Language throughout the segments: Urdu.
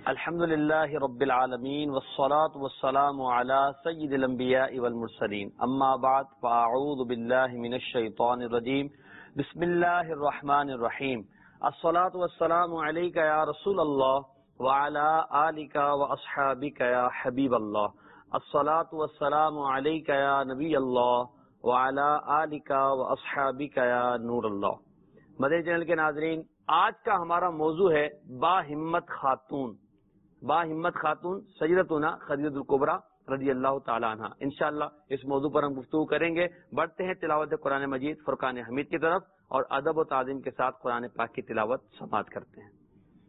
अल्हम्दुलिल्लाहि रब्बिल आलमीन वस्सलातु वस्सलामु अला सय्यिदिल अंबियाइ वल मुरसलीन अम्मा बाद फअऊज़ु बिल्लाहि मिनश शैतानिर रजीम बिस्मिल्लाहिर रहमानिर रहीम अस्सलातु वस्सलामु अलैका या रसूलल्लाह व अला आलिका व अस्हाबिका या हबीबल्लाह अस्सलातु वस्सलामु अलैका या नबीयल्लाह व अला आलिका व अस्हाबिका या नूरल्लाह। मदनी चैनल के नाज़रीन, आज का हमारा मौजू है बाहिम्मत खातून। बाहिम्मत खातून सय्यदतुना खदीजतुल कुबरा रज़ियल्लाहु ताला अन्हा। इंशाअल्लाह इस मौजू पर हम गुफ्तगू करेंगे। बढ़ते हैं तिलावत कुरान मजीद फुरकान हमीद की तरफ और अदब व ताज़ीम के साथ कुरान पाक की तिलावत समाअत करते हैं।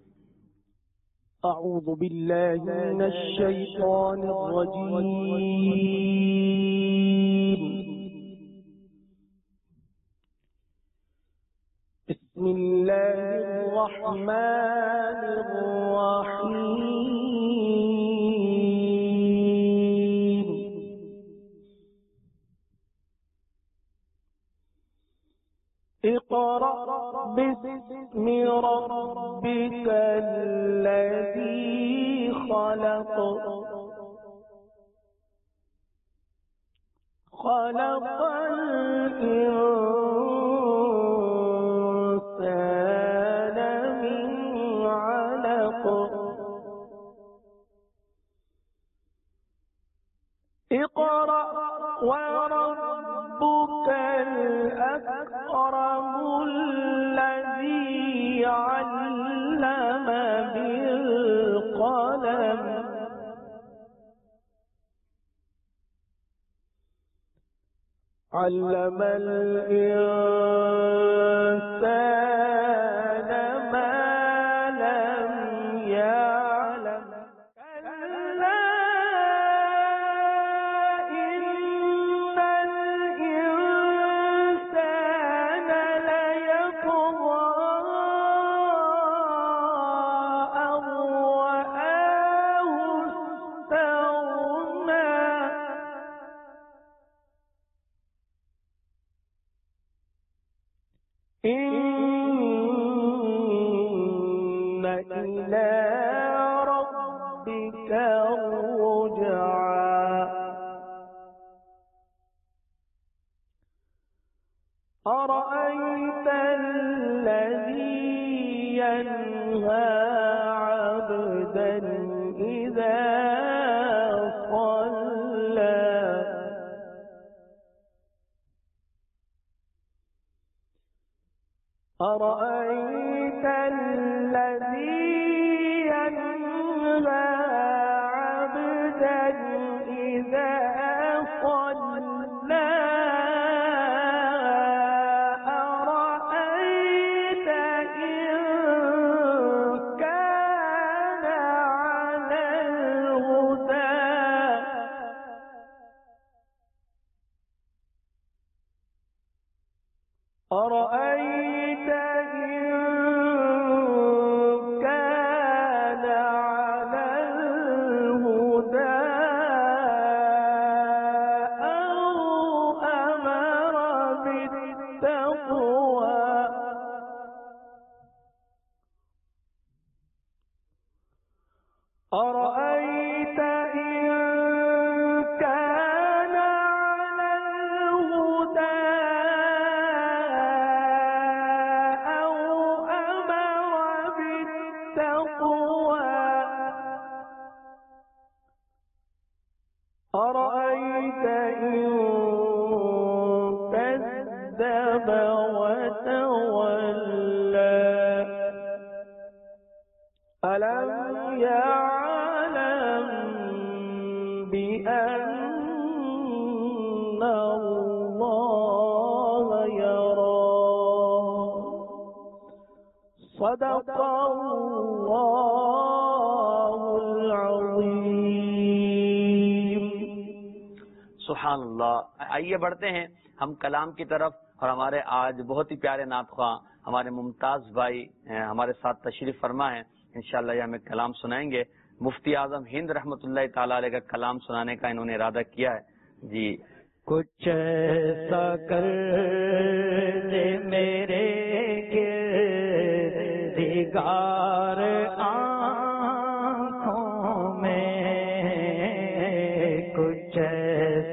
अऊज़ु बिल्लाहि मिनश शैतानिर रजीम। बिस्मिल्लाहिर रहमानिर रहीम। इक़रा बिस्मि रब्बिकल्लज़ी खलक़ खलक़ल इंसान मिन अलक़ इक़रा व रब्बुकल अकरमुल्लज़ी अल्लम बिल क़लम अल्लमल इंसान मा लम यअलम कल्ला इन्नल इंसान लयत्ग़ा अन रआहु इस्तग़ना इन्न इला रब्बिका रुजआ अरअयतल्लज़ी यन्हा अब्दन इज़ा صल्ला أرأيت الذي ينهى عبدا إذا صلى أرأيت إن كان على الهدى أرأيت إن كان على الهدى أو أمر بالتقوى أرأيت إن كان على الهدى أو أمر بالتقوى أرأيت إن كذب وتولى ألم يعلم بأن الله يرى صدق الله العظيम। सुभान अल्लाह। आइए बढ़ते हैं हम कलाम की तरफ और हमारे आज बहुत ही प्यारे नातख़्वां हमारे मुमताज भाई हमारे साथ तशरीफ फरमा है। इंशाअल्लाह ये हमें कलाम सुनाएंगे। मुफ्ती आजम हिंद रहमतुल्लाह ताला अलैह का कलाम सुनाने का इन्होंने इरादा किया है। जी कुछ ऐसा कर दे मेरे गिरदिगार आँख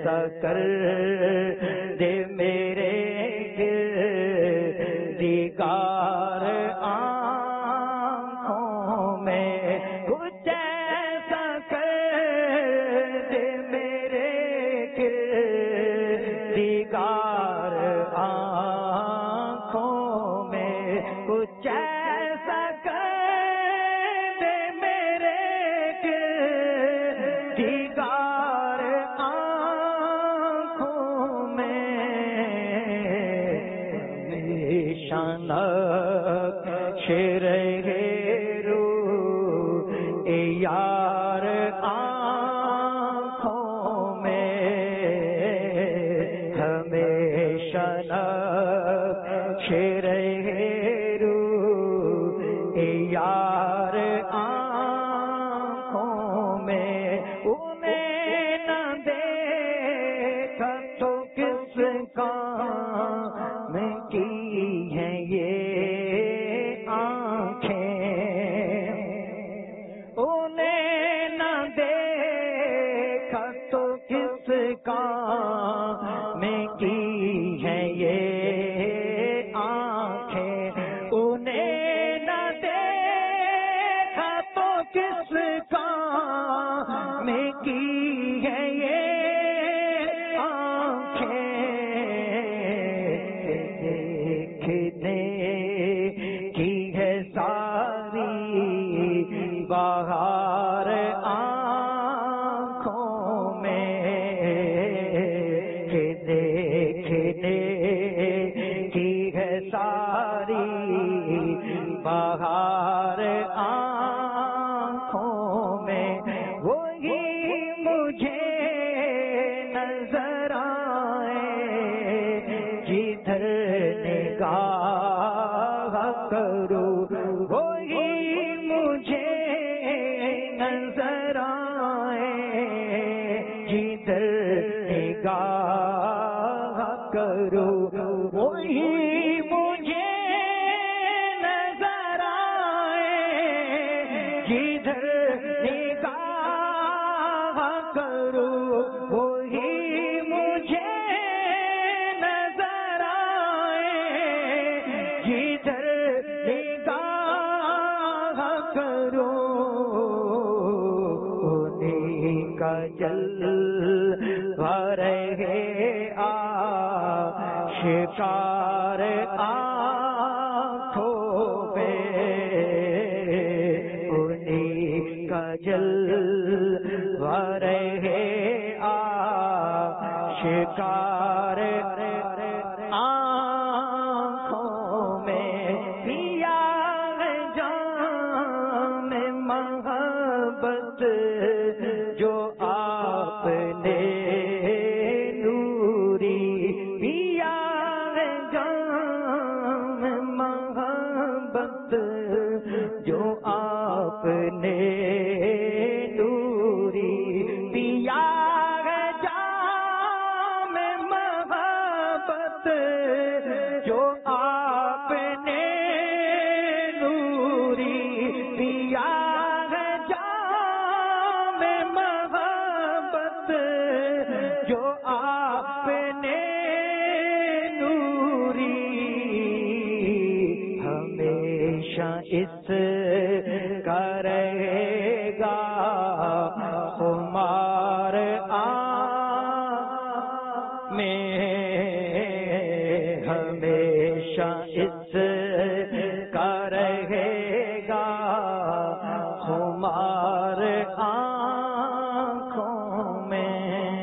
ایسا کر دے میرے گردگار آنکھوں میں، کچھ ایسا کر دے میرے گردگار آنکھوں میں، کچھ ایسا کر دے میرے گردگار آنکھوں میں، شانک شرے رو یار آنکھوں میں، ہمیشہ شرے رو یار آنکھوں میں، انہیں نہ دیکھا تو کس کام کی ہے یہ آنکھیں، انہیں نہ دیکھا تو کس کام کی ہے یہ آنکھیں، انہیں نہ دیکھا تو کس کام کی ہے یہ آنکھیں، دیکھنے کی ہے ساری بہار آنکھوں میں، کہ دیکھنے کی ہے ساری بہار آنکھوں میں، وہی مجھے نظر آئے جدھر نگاہ کروں، وہی مجھے نظر آئے جدھر نگاہ کروں، وہی مجھے نظر آئے جدھر نگاہ کروں، وہی مجھے نظر آئے جدھر نگاہ کروں، انہیں کا جلوہ رہے آشکار آنکھوں پہ، انہیں کا جلوہ رہے آشکار آنکھوں میں، پیا ہے جام محبت جو آپ نے نوری، پیا ہے جام محبت جو آپ نے نوری، پیا ہے جام محبت جو آپ نے نوری، پیا ہے جام محبت جو آپ نے نوری، ہمیشہ اس کا رہے گا خمار میں، ہمیشہ اس کا رہے گا خمار آنکھوں میں،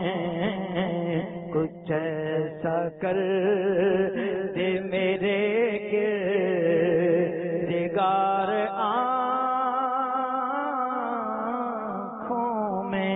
کچھ ایسا کر دے میرے گردگار آنکھوں میں۔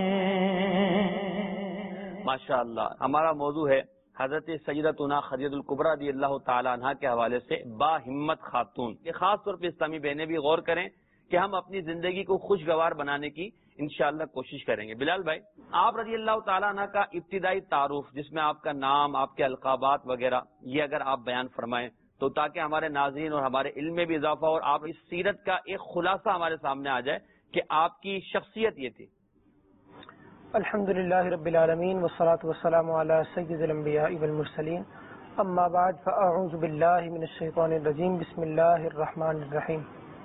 ماشاءاللہ، ہمارا موضوع ہے حضرت سیدتنا خدیجہ الکبریٰ رضی اللہ تعالی عنہا کے حوالے سے با ہمت خاتون۔ یہ خاص طور پہ اسلامی بہنیں بھی غور کریں کہ ہم اپنی زندگی کو خوشگوار بنانے کی انشاءاللہ کوشش کریں گے۔ بلال بھائی، آپ رضی اللہ تعالیٰ عنہ کا ابتدائی تعارف، جس میں آپ کا نام، آپ کے القابات وغیرہ، یہ اگر آپ بیان فرمائیں تو تاکہ ہمارے ناظرین اور ہمارے علم میں بھی اضافہ ہو اور آپ اس سیرت کا ایک خلاصہ ہمارے سامنے آ جائے کہ آپ کی شخصیت یہ تھی۔ الحمد للہ رب العالمین والصلاة والسلام علی سید الانبیاء والمرسلین اما بعد فاعوذ باللہ من الشیطان الرجیم بسم اللہ الرحمن الرحیم.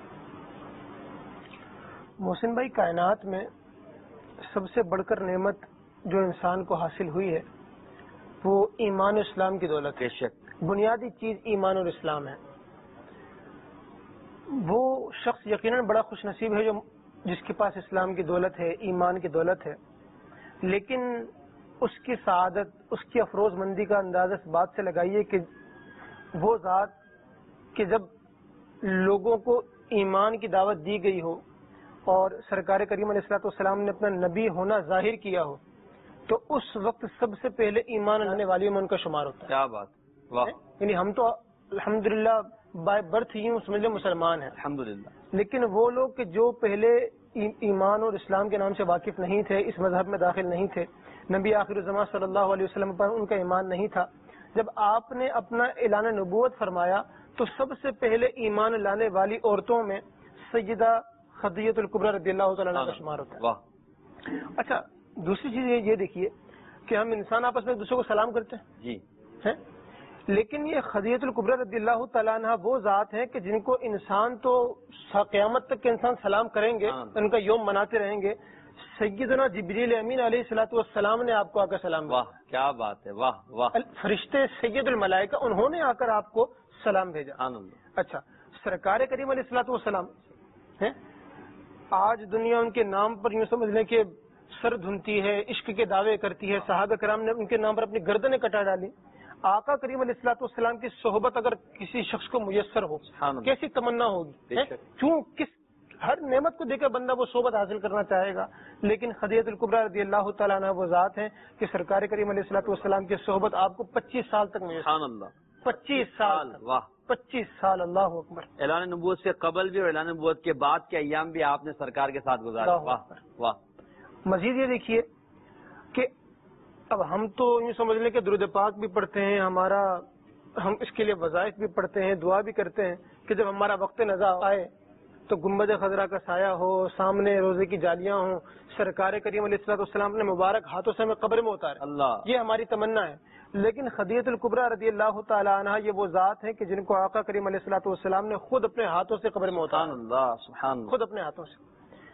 محسن بھائی، کائنات میں سب سے بڑھ کر نعمت جو انسان کو حاصل ہوئی ہے وہ ایمان و اسلام کی دولت ہے. بنیادی چیز ایمان اور اسلام ہے. وہ شخص یقیناً بڑا خوش نصیب ہے جو جس کے پاس اسلام کی دولت ہے، ایمان کی دولت ہے، لیکن اس کی سعادت، اس کی افروز مندی کا اندازہ اس بات سے لگائیے کہ وہ ذات کہ جب لوگوں کو ایمان کی دعوت دی گئی ہو اور سرکار کریم علیہ الصلوۃ والسلام نے اپنا نبی ہونا ظاہر کیا ہو تو اس وقت سب سے پہلے ایمان لانے والیوں میں ان کا شمار ہوتا ہے. کیا بات، واہ. یعنی ہم تو الحمدللہ بائی برتھ ہی سمجھ لیں مسلمان ہیں الحمدللہ، لیکن وہ لوگ کہ جو پہلے ایمان اور اسلام کے نام سے واقف نہیں تھے، اس مذہب میں داخل نہیں تھے، نبی آخر الزمان صلی اللہ علیہ وسلم پر ان کا ایمان نہیں تھا، جب آپ نے اپنا اعلان نبوت فرمایا تو سب سے پہلے ایمان لانے والی عورتوں میں سیدہ خدیجہ الکبریٰ رضی اللہ تعالیٰ عنہ کا شمار ہوتا ہے. اچھا، دوسری چیز یہ دیکھیے کہ ہم انسان آپس میں ایک دوسرے کو سلام کرتے ہیں جی ہیں، لیکن یہ خدیجہ الکبریٰ رضی اللہ تعالیٰ عنہ وہ ذات ہیں کہ جن کو انسان تو قیامت تک کے انسان سلام کریں گے، ان کا یوم مناتے رہیں گے. سیدنا جبریل امین علیہ الصلوۃ والسلام نے آپ کو آ کر سلام بھیجا. واہ کیا بات ہے، واہ واہ. فرشتے سید الملائکہ انہوں نے آ کر آپ کو سلام بھیجا. اچھا، سرکار کریم علیہ الصلوۃ والسلام ہیں، آج دنیا ان کے نام پر یوں سمجھ لیں کہ سر دھنتی ہے، عشق کے دعوے کرتی ہے، صحابہ کرام نے ان کے نام پر اپنی گردنیں کٹا ڈالی. آقا کریم علیہ الصلوۃ والسلام کی صحبت اگر کسی شخص کو میسر ہو کیسی تمنا ہوگی. کیوں کس ہر نعمت کو دیکھ کر بندہ وہ صحبت حاصل کرنا چاہے گا، لیکن خدیجہ الکبریٰ رضی اللہ تعالیٰ عنہ وہ ذات ہیں کہ سرکار کریم علیہ الصلوۃ والسلام کی صحبت آپ کو 25 سال تک میسر. 25 سال، واہ 25 سال، اللہ اکبر. اعلان نبوت سے قبل بھی اور اعلان نبوت کے بعد کے ایام بھی آپ نے سرکار کے ساتھ گزارا. واہ واہ. مزید یہ دیکھیے کہ اب ہم تو یوں سمجھ لیں کہ درود پاک بھی پڑھتے ہیں، ہم اس کے لیے وظائف بھی پڑھتے ہیں، دعا بھی کرتے ہیں کہ جب ہمارا وقت نزا آئے تو گنبد خضرا کا سایہ ہو، سامنے روزے کی جالیاں ہوں، سرکار کریم علیہ الصلوۃ والسلام نے مبارک ہاتھوں سے ہمیں قبر میں اتارے. اللہ، یہ ہماری تمنا ہے. لیکن خدیجہ الکبریٰ رضی اللہ تعالیٰ عنہ یہ وہ ذات ہیں کہ جن کو آقا کریم علیہ الصلوۃ والسلام نے خود اپنے ہاتھوں سے قبر میں اتارا. اللہ سبحان اللہ، خود اپنے ہاتھوں سے.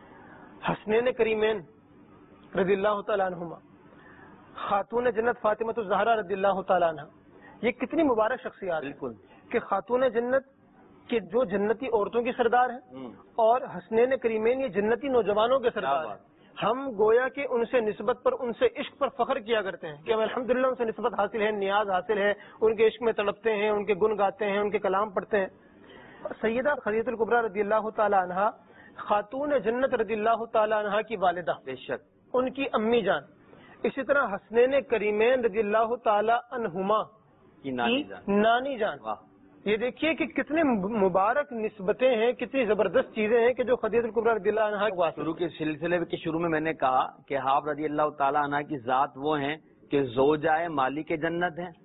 حسنین کریمین رضی اللہ تعالیٰ عنہما، خاتون جنت فاطمہ الزہرا رضی اللہ تعالیٰ عنہ، یہ کتنی مبارک شخصیات بالکل کہ خاتون جنت کے جو جنتی عورتوں کی سردار ہیں اور حسنین کریمین یہ جنتی نوجوانوں کے سردار ہیں. ہم گویا کہ ان سے نسبت پر، ان سے عشق پر فخر کیا کرتے ہیں کہ ہم الحمدللہ ان سے نسبت حاصل ہے، نیاز حاصل ہے، ان کے عشق میں تڑپتے ہیں، ان کے گن گاتے ہیں، ان کے کلام پڑھتے ہیں. سیدہ خدیجہ الکبریٰ رضی اللہ تعالیٰ عنہ خاتون جنت رضی اللہ تعالیٰ عنہ کی والدہ، بے شک ان کی امی جان. اسی طرح حسنین کریمین رضی اللہ تعالی عنہما کی نانی جان. یہ دیکھیے کہ کتنے مبارک نسبتیں ہیں، کتنی زبردست چیزیں ہیں کہ جو خدیجہ الکبریٰ رضی اللہ عنہ. شروع کے سلسلے کے شروع میں نے کہا کہ آپ رضی اللہ تعالی عنہ کی ذات وہ ہیں کہ زوجائے مالک جنت ہیں،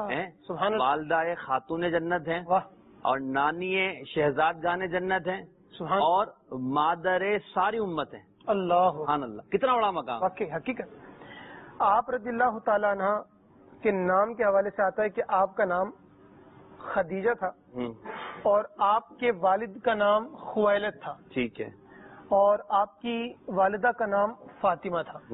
والدہ خاتون جنت ہیں، اور نانی شہزاد جان جنت ہیں، اور مادر ساری امت ہیں. اللہ سبحان اللہ، کتنا بڑا مقام. حقیقت آپ رضی اللہ تعالیٰ عنہ کے نام کے حوالے سے آتا ہے کہ آپ کا نام خدیجہ تھا اور آپ کے والد کا نام خویلد تھا. ٹھیک ہے. اور آپ کی والدہ کا نام فاطمہ تھا.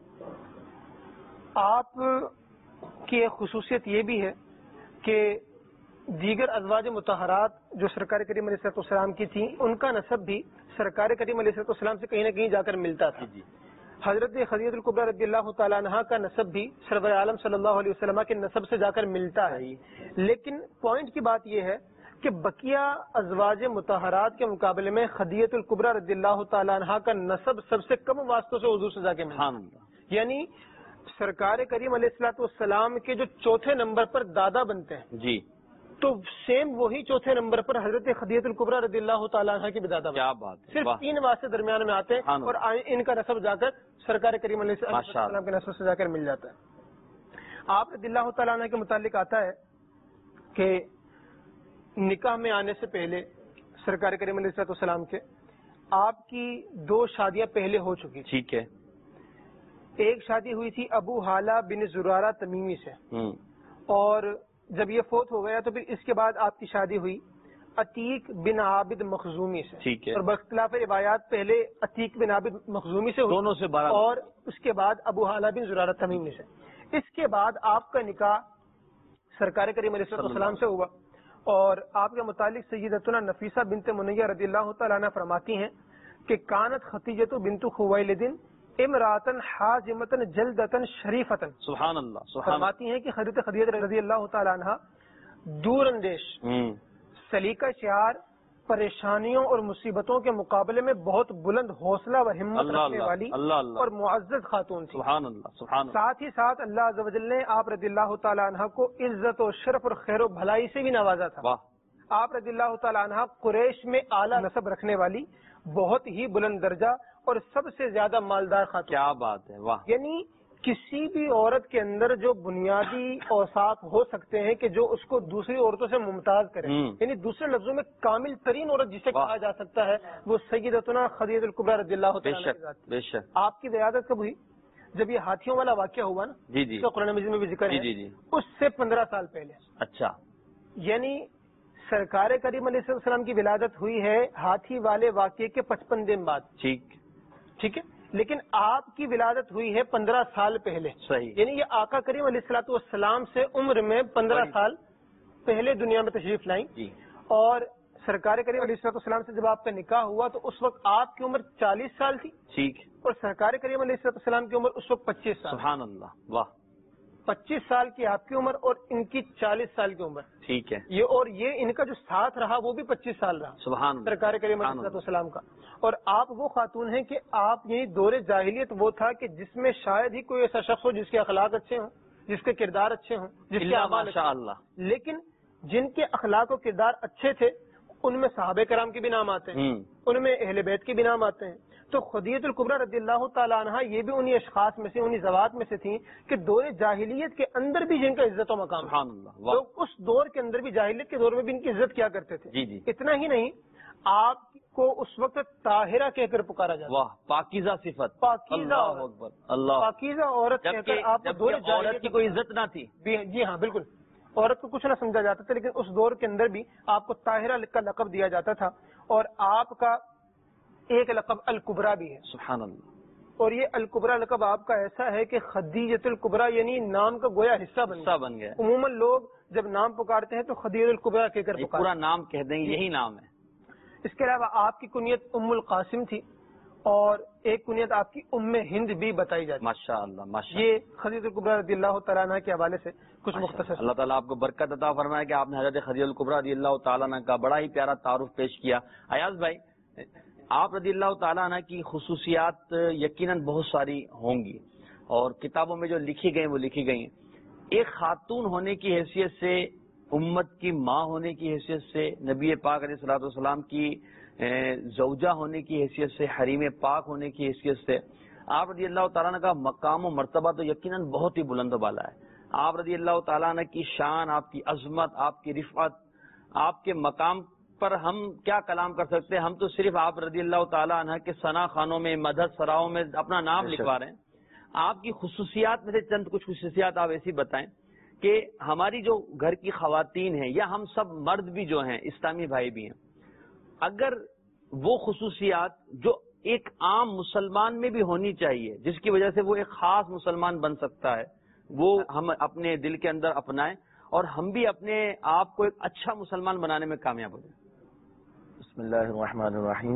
آپ کی ایک خصوصیت یہ بھی ہے کہ دیگر ازواج مطہرات جو سرکار کریم علیہ الصلوۃ والسلام کی تھیں ان کا نسب بھی سرکار کریم علیہ الصلوۃ والسلام سے کہیں نہ کہیں جا کر ملتا تھا. حضرت خدیجہ الکبریٰ رضی اللہ تعالیٰ عنہ کا نسب بھی سرور عالم صلی اللہ علیہ وسلم کے نسب سے جا کر ملتا ہے. لیکن پوائنٹ کی بات یہ ہے کہ بقیہ ازواج مطہرات کے مقابلے میں خدیجہ الکبریٰ رضی اللہ تعالیٰ عنہ کا نسب سب سے کم واسطوں سے حضور سے جا کے ملتا ہے. یعنی سرکار کریم علیہ الصلوۃ والسلام کے جو چوتھے نمبر پر دادا بنتے ہیں جی، تو سیم وہی چوتھے نمبر پر حضرت خدیجہ الکبریٰ رضی اللہ تعالیٰ عنہ کی بھی دادا. کیا بات ہے. صرف 3 واسطے درمیان میں آتے ہیں اور ان کا نسب جا کر سرکار کریم علیہ السلام کے نسب سے جا کر مل جاتا ہے. آپ رضی اللہ تعالیٰ عنہ کے متعلق آتا ہے کہ نکاح میں آنے سے پہلے سرکار کریم علیہ السلام کے آپ کی 2 شادیاں پہلے ہو چکی. ٹھیک ہے. ایک شادی ہوئی تھی ابو حالہ بن زرارہ تمیمی سے، اور جب یہ فوت ہو گیا تو پھر اس کے بعد آپ کی شادی ہوئی عتیق بن عابد مخزومی سے، ٹھیک ہے، اور باختلاف روایات پہلے عتیق بن عابد مخزومی سے ہوئی، دونوں سے 12، اور اس کے بعد ابو حالہ بن زرارہ تمیمی سے۔ اس کے بعد آپ کا نکاح سرکار کریم علیہ السلام سے ہوا، اور آپ کے متعلق سیدتنا نفیسہ بنت منیہ رضی اللہ تعالیٰ عنہ فرماتی ہیں کہ کانت خدیجہ بنت خویلد امراۃ حازمۃ جلدۃ شریفۃ، سبحان اللہ، سبحان فرماتی ہیں کہ حضرت خدیجہ رضی اللہ تعالیٰ عنہ دور اندیش، سلیقہ شعار، پریشانیوں اور مصیبتوں کے مقابلے میں بہت بلند حوصلہ و ہمت رکھنے والی اور معزز خاتون تھی۔ سبحان اللہ، سبحان اللہ۔ ساتھ ہی ساتھ اللہ عز و جل نے آپ رضی اللہ تعالیٰ عنہ کو عزت و شرف اور خیر و بھلائی سے بھی نوازا تھا۔ واہ، آپ رضی اللہ تعالیٰ عنہ قریش میں اعلیٰ نسب رکھنے والی بہت ہی بلند درجہ اور سب سے زیادہ مالدار خاتون، کیا بات ہے، واہ، یعنی کسی بھی عورت کے اندر جو بنیادی اوصاف ہو سکتے ہیں کہ جو اس کو دوسری عورتوں سے ممتاز کرے، یعنی دوسرے لفظوں میں کامل ترین عورت جسے کہا جا سکتا ہے وہ سیدتنا خدیجہ الکبریٰ رضی اللہ بے تعالیٰ شک، عنہا۔ بے شک۔ آپ کی ولادت کب ہوئی؟ جب یہ ہاتھیوں والا واقعہ ہوا نا، جی جی، اس کا قرآن مجید میں بھی ذکر ہے، جی جی، اس سے 15 سال پہلے، اچھا، یعنی سرکار کریم علیہ السلام کی ولادت ہوئی ہے ہاتھی والے واقعے کے 55 دن بعد، ٹھیک ہے، لیکن آپ کی ولادت ہوئی ہے 15 سال پہلے، صحیح، یعنی یہ آقا کریم علیہ الصلوۃ والسلام سے عمر میں 15 سال پہلے دنیا میں تشریف لائیں، اور سرکار کریم علیہ الصلوۃ والسلام سے جب آپ کا نکاح ہوا تو اس وقت آپ کی عمر 40 سال تھی، ٹھیک، اور سرکار کریم علیہ الصلوۃ والسلام کی عمر اس وقت 25 سال، سبحان اللہ، واہ، 25 سال کی آپ کی عمر اور ان کی 40 سال کی عمر، ٹھیک ہے، یہ ان کا جو ساتھ رہا وہ بھی 25 سال رہا، سبحان اللہ، سرکار کریم علیہ السلام کا۔ اور آپ وہ خاتون ہیں کہ آپ یہی دور جاہلیت وہ تھا کہ جس میں شاید ہی کوئی ایسا شخص ہو جس کے اخلاق اچھے ہوں، جس کے کردار اچھے ہوں، جس کے اعمال اچھے ہوں، لیکن جن کے اخلاق و کردار اچھے تھے ان میں صحابہ کرام کے بھی نام آتے ہیں، ان میں اہل بیت کے بھی نام آتے ہیں۔ تو خدیجہ الکبریٰ رضی اللہ تعالیٰ عنہ یہ بھی انہی اشخاص میں سے، انہی ذوات میں سے تھیں کہ دور جاہلیت کے اندر بھی جن کا عزت و مقام، سبحان اللہ، تو اس دور کے اندر بھی، جاہلیت کے دور میں بھی ان کی عزت کیا کرتے تھے۔ جی جی، اتنا ہی نہیں، آپ کو اس وقت طاہرہ کہہ کر پکارا جاتا، واہ، پاکیزہ صفت، پاکیزہ اللہ اکبر، اللہ، پاکیزہ عورت کہہ کر آپ کو دور عورت کی کوئی عزت نہ تھی، جی ہاں بالکل، عورت کو کچھ نہ سمجھا جاتا تھا، لیکن اس دور کے اندر بھی آپ کو طاہرہ کا لقب دیا جاتا تھا، اور آپ کا ایک لقب الکبریٰ بھی ہے، سبحان اللہ، اور یہ الکبریٰ لقب آپ کا ایسا ہے کہ خدیجہ الکبریٰ یعنی نام کا گویا حصہ بن گیا۔ عموماً لوگ جب نام پکارتے ہیں تو خدیجہ الکبریٰ کہہ کر پکارتے ہیں، پورا نام کہہ دیں گے، یہی نام ہے۔ اس کے علاوہ آپ کی کنیت ام القاسم تھی، اور ایک کنیت آپ کی ام ہند بھی بتائی جاتی ہے، ماشاء اللہ، ماشاء اللہ۔ یہ خدیجہ الکبریٰ رضی اللہ تعالیٰ عنہ کے حوالے سے کچھ مختصر۔ اللہ تعالیٰ آپ کو برکت عطا فرمائے کہ آپ نے حضرت خدیجہ الکبریٰ رضی اللہ تعالیٰ عنہ کا بڑا ہی پیارا تعارف پیش کیا۔ ایاز بھائی، آپ رضی اللہ تعالیٰ عنہ کی خصوصیات یقیناً بہت ساری ہوں گی، اور کتابوں میں جو لکھی گئی وہ لکھی گئی ہیں۔ ایک خاتون ہونے کی حیثیت سے، امت کی ماں ہونے کی حیثیت سے، نبی پاک علیہ الصلوۃ والسلام کی زوجہ ہونے کی حیثیت سے، حریم پاک ہونے کی حیثیت سے، آپ رضی اللہ تعالیٰ عنہ کا مقام و مرتبہ تو یقیناً بہت ہی بلند و بالا ہے۔ آپ رضی اللہ تعالیٰ عنہ کی شان، آپ کی عظمت، آپ کی رفعت، آپ کے مقام پر ہم کیا کلام کر سکتے ہیں؟ ہم تو صرف آپ رضی اللہ تعالیٰ عنہ کے ثنا خانوں میں، مدح سراؤں میں اپنا نام لکھوا رہے ہیں۔ آپ کی خصوصیات میں سے چند کچھ خصوصیات آپ ایسی بتائیں کہ ہماری جو گھر کی خواتین ہیں، یا ہم سب مرد بھی جو ہیں، اسلامی بھائی بھی ہیں، اگر وہ خصوصیات جو ایک عام مسلمان میں بھی ہونی چاہیے، جس کی وجہ سے وہ ایک خاص مسلمان بن سکتا ہے، وہ ہم اپنے دل کے اندر اپنائیں، اور ہم بھی اپنے آپ کو ایک اچھا مسلمان بنانے میں کامیاب ہو جائیں۔ بسم اللہ الرحمن الرحیم۔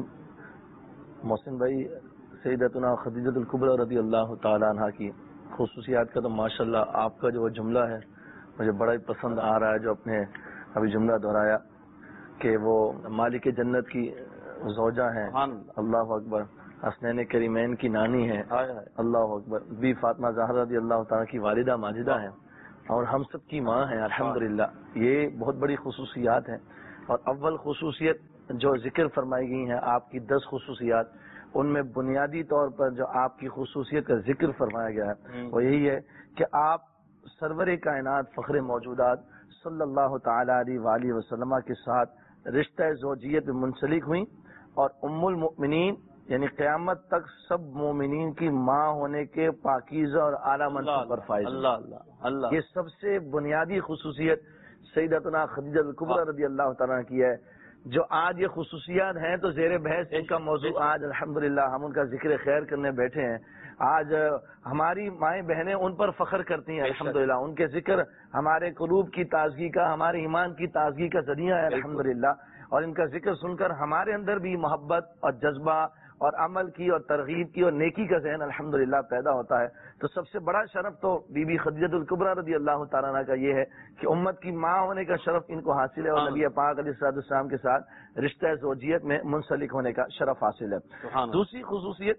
محسن بھائی، سیدتنا خدیجہ الکبریٰ رضی اللہ تعالیٰ عنہ کی خصوصیات کا تو ماشاءاللہ آپ کا جو جملہ ہے مجھے بڑا ہی پسند آ رہا ہے، جو اپنے ابھی جملہ دہرایا کہ وہ مالک جنت کی زوجہ ہیں، اللہ اکبر، حسنین کریمین کی نانی ہے، اللہ اکبر، بی فاطمہ زہرا رضی اللہ تعالیٰ کی والدہ ماجدہ ہیں، اور ہم سب کی ماں ہیں الحمدللہ۔ یہ بہت بڑی خصوصیات ہیں، اور اول خصوصیت جو ذکر فرمائی گئی ہیں، آپ کی 10 خصوصیات، ان میں بنیادی طور پر جو آپ کی خصوصیت کا ذکر فرمایا گیا ہے وہ یہی ہے کہ آپ سرور کائنات فخر موجودات صلی اللہ تعالی علیہ وآلہ وسلم کے ساتھ رشتہ زوجیت میں منسلک ہوئیں، اور ام المؤمنین یعنی قیامت تک سب مومنین کی ماں ہونے کے پاکیزہ اور اعلیٰ منصب پر فائز. اللہ یہ سب سے بنیادی خصوصیت سیدتنا خدیجہ الکبریٰ رضی اللہ تعالیٰ کی ہے. جو آج یہ خصوصیات ہیں تو زیر بحث ان کا موضوع آج الحمدللہ ہم ان کا ذکر خیر کرنے بیٹھے ہیں. آج ہماری مائیں بہنیں ان پر فخر کرتی ہیں الحمدللہ. ان کے ذکر ہمارے قلوب کی تازگی کا، ہمارے ایمان کی تازگی کا ذریعہ ہے الحمدللہ. اور ان کا ذکر سن کر ہمارے اندر بھی محبت اور جذبہ اور عمل کی اور ترغیب کی اور نیکی کا ذہن الحمدللہ پیدا ہوتا ہے. تو سب سے بڑا شرف تو بی بی خدیجہ الکبریٰ رضی اللہ تعالیٰ عنہ کا یہ ہے کہ امت کی ماں ہونے کا شرف ان کو حاصل ہے، اور نبی پاک علیہ الصلوۃ والسلام کے ساتھ رشتہ زوجیت میں منسلک ہونے کا شرف حاصل ہے. دوسری خصوصیت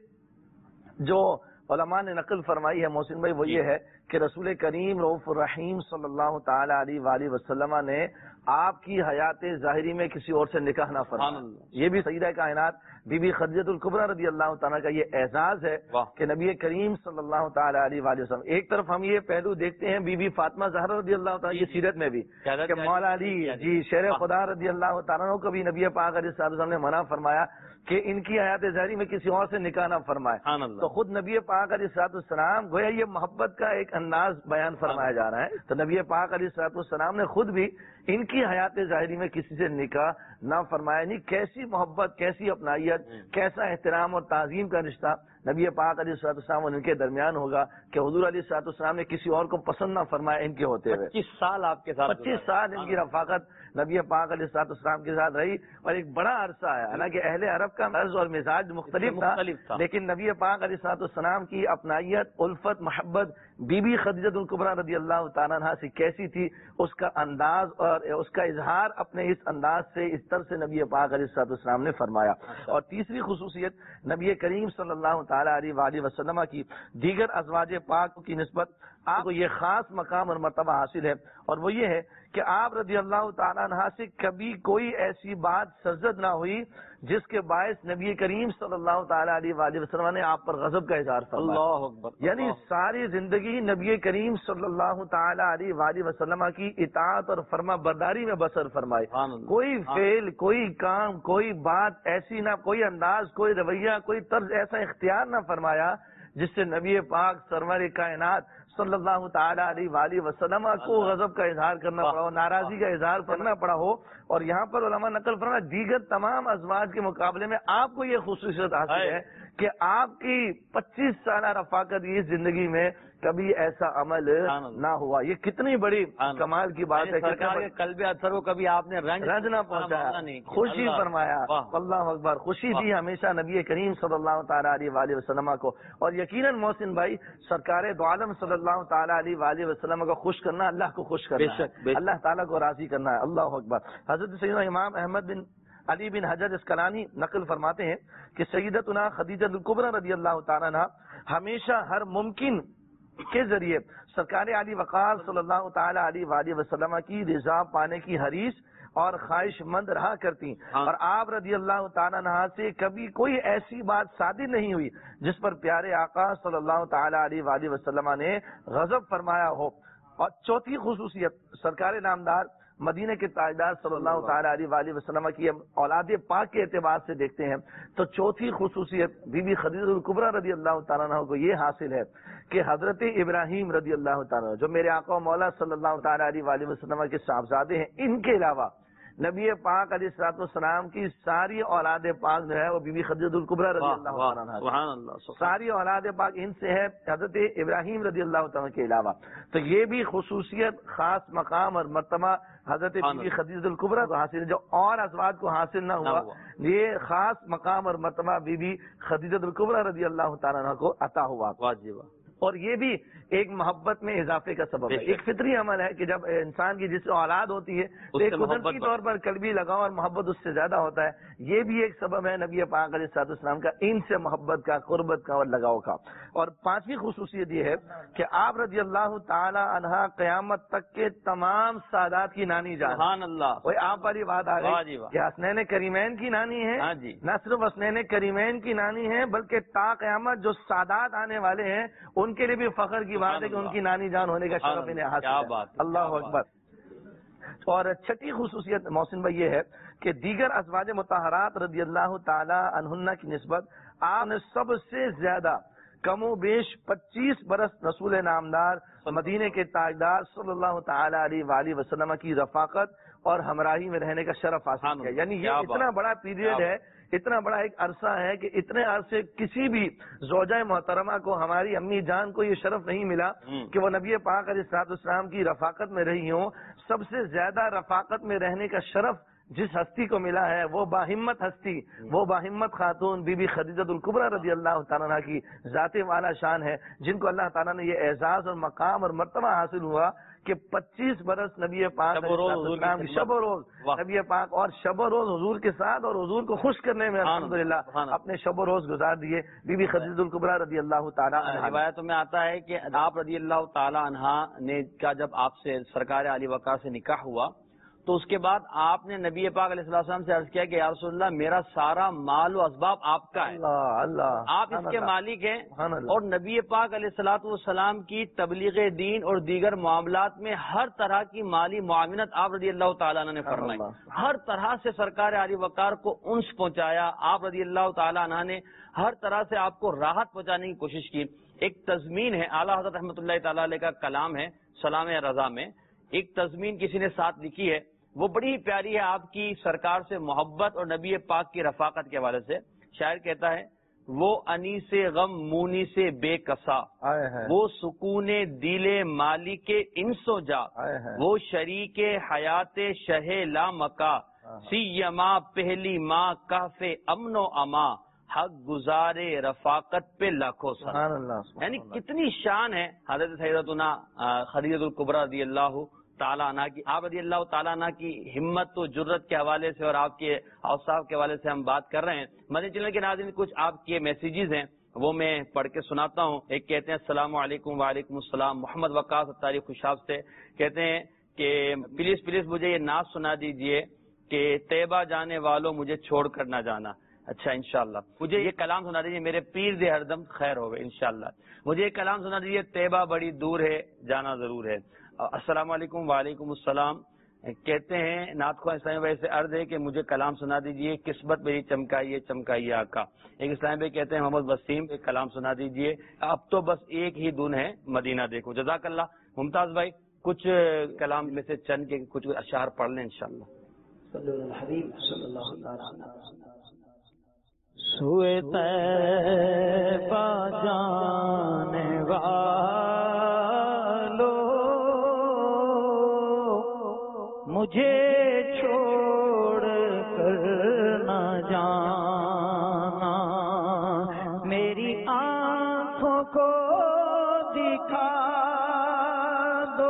جو علماء نے نقل فرمائی ہے محسن بھائی وہ یہ ہے کہ رسول کریم رؤوف الرحیم صلی اللہ تعالی علیہ وآلہ وسلم نے آپ کی حیات ظاہری میں کسی اور سے نکاح نہ فرمایا. یہ بھی سیدہ کائنات بی بی خدیجہ الکبریٰ رضی اللہ تعالیٰ کا یہ اعزاز ہے کہ نبی کریم صلی اللہ تعالی علیہ وآلہ وسلم. ایک طرف ہم یہ پہلو دیکھتے ہیں بی بی فاطمہ زہرا رضی اللہ تعالیٰ کی سیرت میں بھی کہ مولا علی شیر خدا رضی اللہ تعالیٰ کو بھی نبی پاک علیہ السلام نے منع فرمایا کہ ان کی حیات ظاہری میں کسی اور سے نکاح نہ فرمائے. تو خود نبی پاک علیہ الصلوۃ والسلام گویا یہ محبت کا ایک انداز بیان فرمایا جا رہا ہے. تو نبی پاک علیہ الصلوۃ والسلام نے خود بھی ان کی حیات ظاہری میں کسی سے نکاح نہ فرمایا. نہیں کیسی محبت، کیسی اپنائیت، کیسا احترام اور تعظیم کا رشتہ نبی پاک علیہ الصلوۃ والسلام اور ان کے درمیان ہوگا کہ حضور علیہ الصلوۃ والسلام نے کسی اور کو پسند نہ فرمایا ان کے ہوتے ہوئے. 25 سال آپ کے ساتھ، 25 سال ان کی رفاقت نبی پاک علیہ الصلوۃ والسلام کے ساتھ رہی. اور ایک بڑا عرصہ ہے، حالانکہ اہل عرب کا طرز اور مزاج مختلف تھا لیکن نبی پاک علیہ الصلوۃ والسلام کی اپنائیت، الفت، محبت بی بی خدیجہ الکبریٰ رضی اللہ تعالیٰ عنہا سے کیسی تھی، اس کا انداز اور اس کا اظہار اپنے اس انداز سے اس طرح سے نبی پاک علیہ الصلوۃ والسلام نے فرمایا. اور تیسری خصوصیت نبی کریم صلی اللہ تعالی علیہ وآلہ وسلم کی دیگر ازواج پاک کی نسبت آپ کو یہ خاص مقام اور مرتبہ حاصل ہے، اور وہ یہ ہے کہ آپ رضی اللہ تعالیٰ عنہ سے کبھی کوئی ایسی بات سرزد نہ ہوئی جس کے باعث نبی کریم صلی اللہ تعالی علیہ وآلہ وسلم نے آپ پر غضب کا اظہار فرمایا. اللہ اکبر. یعنی ساری زندگی نبی کریم صلی اللہ تعالی علیہ وآلہ وسلم کی اطاعت اور فرما برداری میں بسر فرمائی. کوئی فعل، کوئی کام، کوئی بات ایسی نہ، کوئی انداز، کوئی رویہ، کوئی طرز ایسا اختیار نہ فرمایا جس سے نبی پاک سرور کائنات صلی اللہ تعالی علیہ وآلہ وسلم کو غضب کا اظہار کرنا پڑا ہو، ناراضی کا اظہار کرنا پڑا ہو. اور یہاں پر علماء نقل فرمایا دیگر تمام ازواج کے مقابلے میں آپ کو یہ خصوصیت حاصل ہے کہ آپ کی 25 سالہ رفاقت کی زندگی میں کبھی ایسا عمل نہ ہوا. یہ کتنی بڑی کمال کی بات ہے. قلب اثر کو کبھی آپ نے رنج نہ پہنچایا، خوشی فرمایا. اللہ اکبر. خوشی دی ہمیشہ نبی کریم صلی اللہ تعالی علیہ وآلہ وسلم کو. اور یقیناً محسن بھائی سرکار دو عالم صلی اللہ تعالی علیہ وآلہ وسلم کو خوش کرنا اللہ کو خوش کرنا ہے، اللہ تعالیٰ کو راضی کرنا ہے. اللہ اکبر. حضرت سیدنا امام احمد بن علی بن حجر اسقلانی نقل فرماتے ہیں کہ سیدتنا خدیجہ الکبریٰ رضی اللہ تعالیٰ عنہ ہمیشہ ہر ممکن کے ذریعے سرکار علی وقار صلی اللہ تعالی علیہ وآلہ وسلم کی رضا پانے کی حریص اور خواہش مند رہا کرتی. اور آپ رضی اللہ تعالیٰ عنہ سے کبھی کوئی ایسی بات صادر نہیں ہوئی جس پر پیارے آقا صلی اللہ تعالی علیہ وآلہ وسلم نے غضب فرمایا ہو. اور چوتھی خصوصیت سرکار نامدار مدینہ کے تاجدار صلی اللہ تعالی علیہ وآلہ وسلم کی اولاد پاک کے اعتبار سے دیکھتے ہیں تو چوتھی خصوصیت بی بی خدیجہ الکبریٰ رضی اللہ تعالیٰ عنہ کو یہ حاصل ہے کہ حضرت ابراہیم رضی اللہ تعالیٰ جو میرے آقا و مولا صلی اللہ تعالی علیہ وآلہ وسلم کے صاحبزادے ہیں، ان کے علاوہ نبی پاک علیہ الصلوۃ والسلام کی ساری اولاد پاک جو ہے وہ بی بی خدیجہ الکبریٰ رضی اللہ تعالیٰ عنہ، سبحان اللہ، ساری اولاد پاک ان سے ہے حضرت ابراہیم رضی اللہ تعالیٰ کے علاوہ. تو یہ بھی خصوصیت، خاص مقام اور مرتبہ حضرت بی بی خدیجہ الکبریٰ کو حاصل ہے جو اور ازواج کو حاصل نہ ہوا. یہ خاص مقام اور مرتبہ بی بی خدیجہ الکبریٰ رضی اللہ تعالیٰ عنہ کو عطا ہوا. اور یہ بھی ایک محبت میں اضافے کا سبب ہے. ایک فطری عمل ہے کہ جب انسان کی جس اولاد ہوتی ہے تو ایک قدرتی طور پر قلبی لگاؤ اور محبت اس سے زیادہ ہوتا ہے. یہ بھی ایک سبب ہے نبی پاک علیہ الصلوۃ والسلام کا ان سے محبت کا، قربت کا اور لگاؤ کا. اور پانچویں خصوصیت یہ ہے کہ آپ رضی اللہ تعالی عنہ قیامت تک کے تمام سادات کی نانی جان. سبحان اللہ. وہی آپ والی بات آ گئی کہ حسنین کریمین کی نانی ہے. نہ صرف حسنین کریمین کی نانی ہے بلکہ تا قیامت جو سادات آنے والے ہیں ان کے لیے بھی فخر کی بات ہے کہ ان کی نانی جان ہونے کا شرف انہیں حاصل ہے. اللہ اکبر. اور چھٹی خصوصیت محسن بھائی یہ ہے کہ دیگر ازواج مطہرات رضی اللہ تعالی عنہن کی نسبت آپ نے سب سے زیادہ کم و بیش 25 برس رسول نامدار مدینے کے تاجدار صلی اللہ تعالی علیہ وآلہ وسلم کی رفاقت اور ہمراہی میں رہنے کا شرف حاصل کیا. یعنی یہ اتنا بڑا پیریڈ ہے، اتنا بڑا ایک عرصہ ہے کہ اتنے عرصے کسی بھی زوجہ محترمہ کو، ہماری امی جان کو یہ شرف نہیں ملا کہ وہ نبی پاک علیہ الصلوۃ والسلام کی رفاقت میں رہی ہوں. سب سے زیادہ رفاقت میں رہنے کا شرف جس ہستی کو ملا ہے وہ باہمت ہستی، وہ باہمت خاتون بی بی خدیجہ الکبریٰ رضی اللہ تعالیٰ عنہ کی ذات والا شان ہے، جن کو اللہ تعالیٰ نے یہ اعزاز اور مقام اور مرتبہ حاصل ہوا کہ 25 برس نبی پاک کی شب و روز نبی پاک اور شب و روز حضور کے ساتھ اور حضور کو خوش کرنے میں الحمدللہ اپنے شب و روز گزار دیے. بی بی خدیجہ الکبریٰ رضی اللہ تعالیٰ عنہ. روایتوں میں آتا ہے کہ آپ رضی اللہ تعالیٰ عنہ نے کا جب آپ سے سرکار علی وقار سے نکاح ہوا تو اس کے بعد آپ نے نبی پاک علیہ السلام سے عرض کیا کہ یا رسول اللہ میرا سارا مال و اسباب آپ کا ہے، آپ اس کے مالک ہیں، اور نبی پاک علیہ الصلوۃ والسلام کی تبلیغ دین اور دیگر معاملات میں ہر طرح کی مالی معاونت آپ رضی اللہ تعالیٰ عنہ نے فرمائی. ہر طرح سے سرکار علی وقار کو انس پہنچایا. آپ رضی اللہ تعالیٰ عنہ نے ہر طرح سے آپ کو راحت پہنچانے کی کوشش کی. ایک تضمین ہے، اعلیٰ حضرت رحمۃ اللہ تعالیٰ علیہ کا کلام ہے سلام رضا میں، ایک تضمین کسی نے ساتھ لکھی ہے، وہ بڑی پیاری ہے آپ کی سرکار سے محبت اور نبی پاک کی رفاقت کے حوالے سے. شاعر کہتا ہے وہ انی سے غم مونی سے بے کسا، وہ سکون دل مالک انس و جا، وہ شریک حیات شہ لا مکا، سیما پہلی ماں کہف امن و اما، حق گزارے رفاقت پہ لاکھوں سلام. یعنی کتنی شان ہے حضرت سیدتنا خدیجہ الکبریٰ رضی اللہ تعالیٰ عنہ کی. آپ رضی اللہ تعالیٰ عنہ کی ہمت و جرت کے حوالے سے اور آپ کے اوصاف کے حوالے سے ہم بات کر رہے ہیں. مدنی چینل کے ناظرین کچھ آپ کے میسیجز ہیں وہ میں پڑھ کے سناتا ہوں. ایک کہتے ہیں السلام علیکم. وعلیکم السلام. محمد وقاص اتاری خوشاب سے کہتے ہیں کہ پلیز مجھے یہ نعت سنا دیجئے کہ طیبہ جانے والوں مجھے چھوڑ کر نہ جانا. اچھا انشاءاللہ مجھے یہ کلام سنا دیجیے، میرے پیر دے ہر دم خیر ہوگا انشاءاللہ. مجھے یہ کلام سنا دیجیے، طیبہ بڑی دور ہے جانا ضرور ہے. السلام علیکم. وعلیکم السلام. کہتے ہیں نعت خواہ اسلامی بھائی سے عرض ہے کہ مجھے کلام سنا دیجئے، قسمت میری چمکائیے آقا. ایک اسلامی بھائی کہتے ہیں محمد وسیم ایک کلام سنا دیجئے، اب تو بس ایک ہی دن ہے مدینہ دیکھو. جزاک اللہ. ممتاز بھائی کچھ کلام میں سے چند کے کچھ اشعار پڑھ لیں انشاءاللہ. سوئے طیبہ جانے والو مجھے چھوڑ کر نہ جانا، میری آنکھوں کو دکھا دو،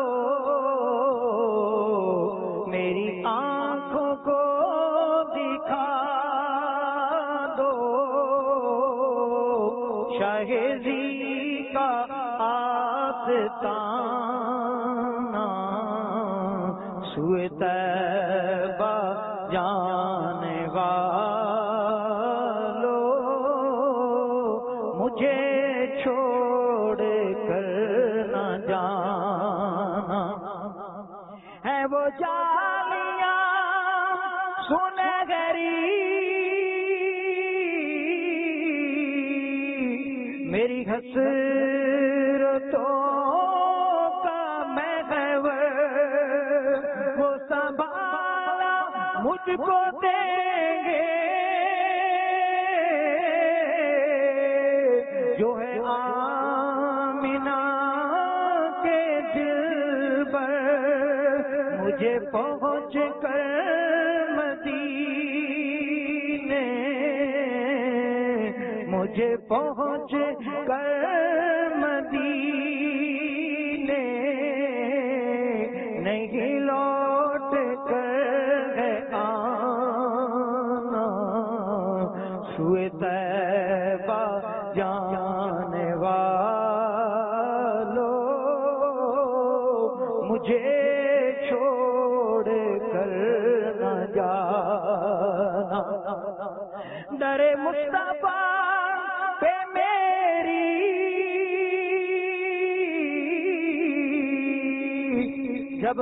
میری آنکھوں کو دکھا دو، شاہدی کا آستانہ سوئے طیبہ جانے والو مجھے چھوڑ کر نہ جانا. ہے وہ جالیاں سنہری میری حسرتوں کا محور، وہ سنبھالا مجھ کو دیں گے جو ہے آمنہ کے دل پر، مجھے پہنچ کر مدینے، مجھے پہنچ کر مدینے نہیں لوٹ کر آنا. سوئے طیبہ جانے والو مجھے چھوڑ کر نہ جانا. در مصطفیٰ پہ میری جب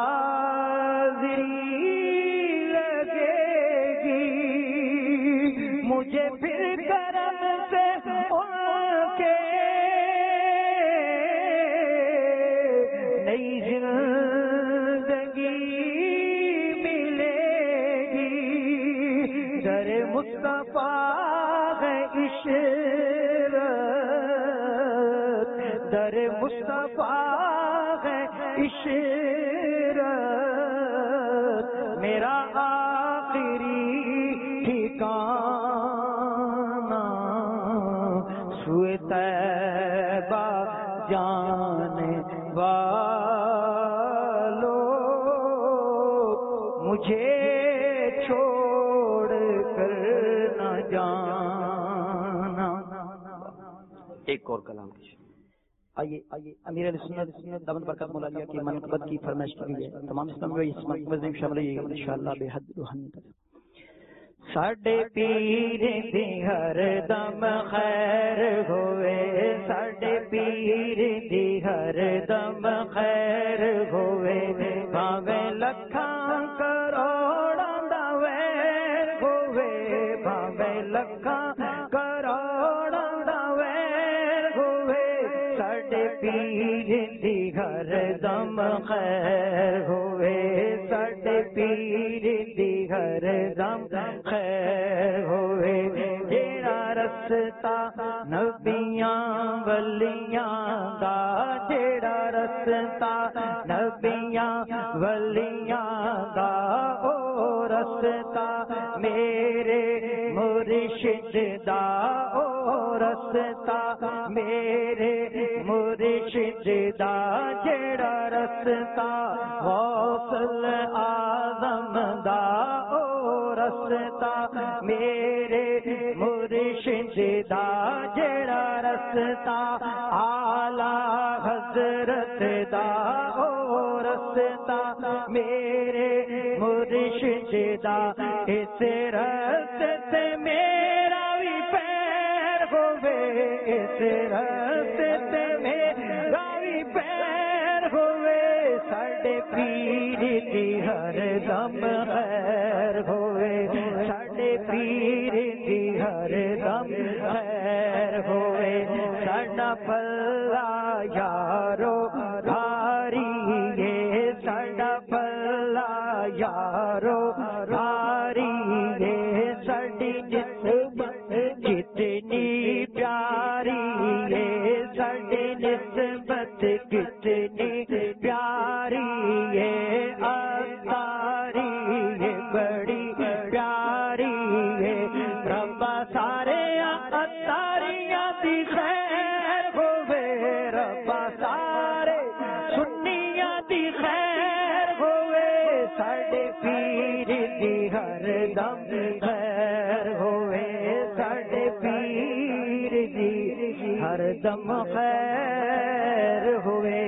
حاضری لگے گی، مجھے پھر کرم عشرت در مصطفیٰ ہے عشرت میرا آخری ٹھکانہ سوئے طیبہ جانے والو مجھے چھوڑ کر نہ جانا. ایک اور کلام کیجیے. آئیے امیر علیہ سنت دامن برکات مولا علیہ کی منقبت کی فرمائش کی ہے. تمام اسلام میں اس منقبت میں شامل ہوئے انشاءاللہ بے حد روحانی طرح. ساڈے پیر دی ہر دم خیر ہوئے ساڈے پیر دی ہر دم خیر ہوئے بھاویں لکھاں کروڑاں دا ویر ہوئے بھاویں لکھاں کروڑاں دا ویر ہوئے ساڈے پیر دی ہر دم خیر ہوئے ساڈے پیر دی ہر دم خیر ہوئے جیڑا رستہ نبیاں ولیاں دا جیڑا رستہ نبیاں ولیاں دا او رستہ میرے مرشد دا او رستہ میرے مرشد دا جیڑا رستہ غوث اعظم دا او رستہ میرے مرشد دا جیڑا رستہ اعلی حضرت دا او رستہ میرے مرشد دا اس رستے میرا بھی پیر ہوئے اس رستے میرا بھی پیر ہوئے ساڈے پیر دی ہر دم خیر ہوئے ساڈے پیر دی ہر دم خیر ہوئے ساڈا پلہ یارو بھاری ہے ساڈا پلہ یارو بھاری ہے ساڈی نسبت کتنی پیاری ہے ساڈی نسبت کتنی پیاری ہے اتاری ہے بڑی پیاری ہے ربا سارے اتاریاں دی خیر ہوئے ربا سارے سنیاں دی خیر ہوئے ساڈے پیر دی ہر دم خیر ہوئے ساڈے پیر دی ہر دم خیر ہوئے.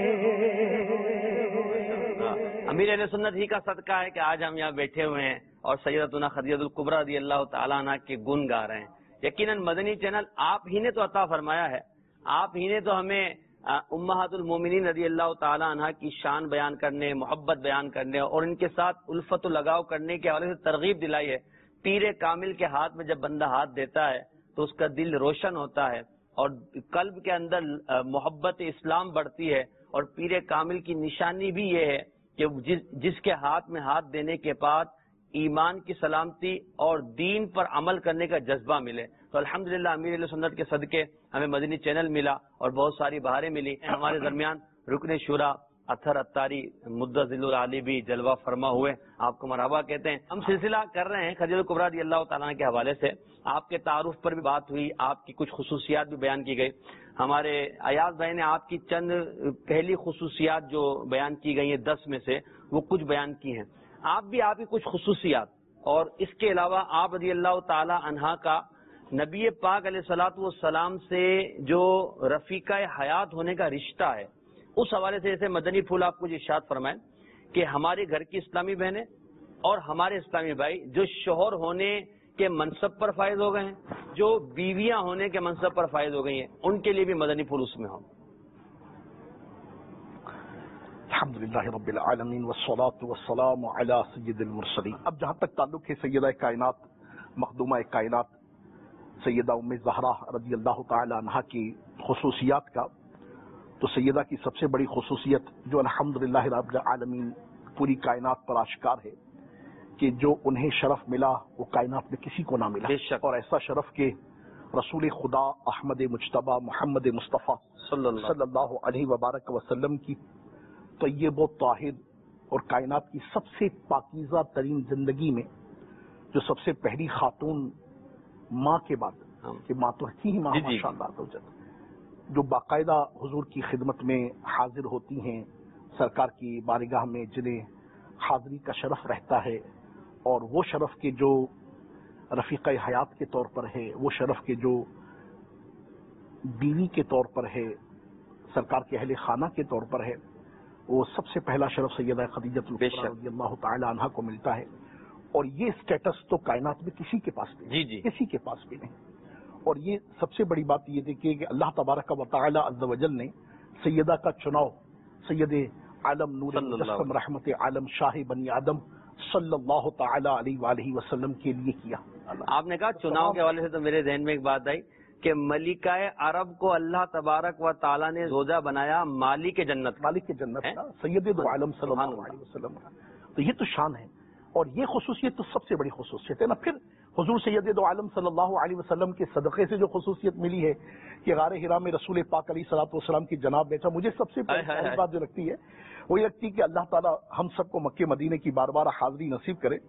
امیر اہل سنت ہی کا صدقہ ہے کہ آج ہم یہاں بیٹھے ہوئے ہیں اور سیدتنا خدیجہ الکبریٰ رضی اللہ تعالیٰ عنہ کے گن گا رہے ہیں. یقیناً مدنی چینل آپ ہی نے تو عطا فرمایا ہے, آپ ہی نے تو ہمیں امہات المومنین رضی اللہ تعالیٰ عنہ کی شان بیان کرنے, محبت بیان کرنے اور ان کے ساتھ الفت و لگاؤ کرنے کے حوالے سے ترغیب دلائی ہے. پیر کامل کے ہاتھ میں جب بندہ ہاتھ دیتا ہے تو اس کا دل روشن ہوتا ہے اور قلب کے اندر محبت اسلام بڑھتی ہے. اور پیر کامل کی نشانی بھی یہ ہے کہ جس کے ہاتھ میں ہاتھ دینے کے بعد ایمان کی سلامتی اور دین پر عمل کرنے کا جذبہ ملے. تو الحمدللہ امیر علیہ سنت کے صدقے ہمیں مدنی چینل ملا اور بہت ساری بہاریں ملی. ہمارے درمیان رکن شورا اطہر اتاری مدذل العالی بھی جلوہ فرما ہوئے, آپ کو مرحبا کہتے ہیں. ہم سلسلہ کر رہے ہیں خدیجہ الکبریٰ رضی اللہ تعالیٰ کے حوالے سے. آپ کے تعارف پر بھی بات ہوئی, آپ کی کچھ خصوصیات بھی بیان کی گئی. ہمارے ایاز بھائی نے آپ کی چند پہلی خصوصیات جو بیان کی گئی ہیں 10 میں سے وہ کچھ بیان کی ہیں. آپ بھی آپ کی کچھ خصوصیات اور اس کے علاوہ آپ رضی اللہ تعالی عنہ کا نبی پاک علیہ الصلوۃ والسلام سے جو رفیقہ حیات ہونے کا رشتہ ہے اس حوالے سے جیسے مدنی پھول آپ کچھ ارشاد فرمائیں کہ ہمارے گھر کی اسلامی بہنیں اور ہمارے اسلامی بھائی جو شوہر ہونے کے منصب پر فائز ہو گئے ہیں, جو بیویاں ہونے کے منصب پر فائز ہو گئی ہیں, ان کے لیے بھی مدنی پھول اس میں ہوں. الحمدللہ رب العالمین والصلاة والسلام علی سید المرسلین. اب جہاں تک تعلق ہے سیدہ کائنات مخدومہ کائنات سیدہ ام زہرا رضی اللہ تعالی عنہ کی خصوصیات کا, تو سیدہ کی سب سے بڑی خصوصیت جو الحمدللہ رب العالمین پوری کائنات پر آشکار ہے کہ جو انہیں شرف ملا وہ کائنات میں کسی کو نہ ملا, اور ایسا شرف کہ رسول خدا احمد مجتبی محمد مصطفیٰ صلی اللہ علیہ وبارک وسلم کی طیب و طاہر اور کائنات کی سب سے پاکیزہ ترین زندگی میں جو سب سے پہلی خاتون ماں کے بعد کہ ماں تو ہی ماں ماشاء اللہ جو باقاعدہ حضور کی خدمت میں حاضر ہوتی ہیں سرکار کی بارگاہ میں، جنہیں حاضری کا شرف رہتا ہے، اور وہ شرف کے جو رفیقہ حیات کے طور پر ہے، وہ شرف کے جو بیوی کے طور پر ہے، سرکار کے اہل خانہ کے طور پر ہے، وہ سب سے پہلا شرف سیدہ خدیجہ الکبریٰ رضی اللہ تعالی عنہا کو ملتا ہے. اور یہ سٹیٹس تو کائنات میں کسی کے پاس بھی نہیں، کسی کے پاس بھی نہیں. اور یہ سب سے بڑی بات یہ دیکھیے کہ اللہ تبارک و تعالی عز و جل نے سیدہ کا چناؤ سید عالم نور مجسم رحمت عالم شاہ بنی آدم صلی اللہ تعالی علیہ وآلہ وسلم کے لیے کیا. آپ نے کہا چناؤ کے حوالے سے تو میرے ذہن میں ایک بات آئی کہ ملکہ عرب کو اللہ تبارک و تعالی نے زوجہ بنایا مالک جنت، مالک جنت کا، سید دو عالم صلی اللہ علیہ وسلم کا. تو یہ تو شان ہے، اور یہ خصوصیت تو سب سے بڑی خصوصیت ہے نا. پھر حضور سید دو عالم صلی اللہ علیہ وسلم کے صدقے سے جو خصوصیت ملی ہے کہ غار حرا میں رسول پاک علیہ الصلوۃ والسلام کی جناب بیٹھا، مجھے سب سے پہلی بات جو لگتی ہے وہ یہ لگتی ہے کہ اللہ تعالیٰ ہم سب کو مکے مدینے کی بار بار حاضری نصیب کرے.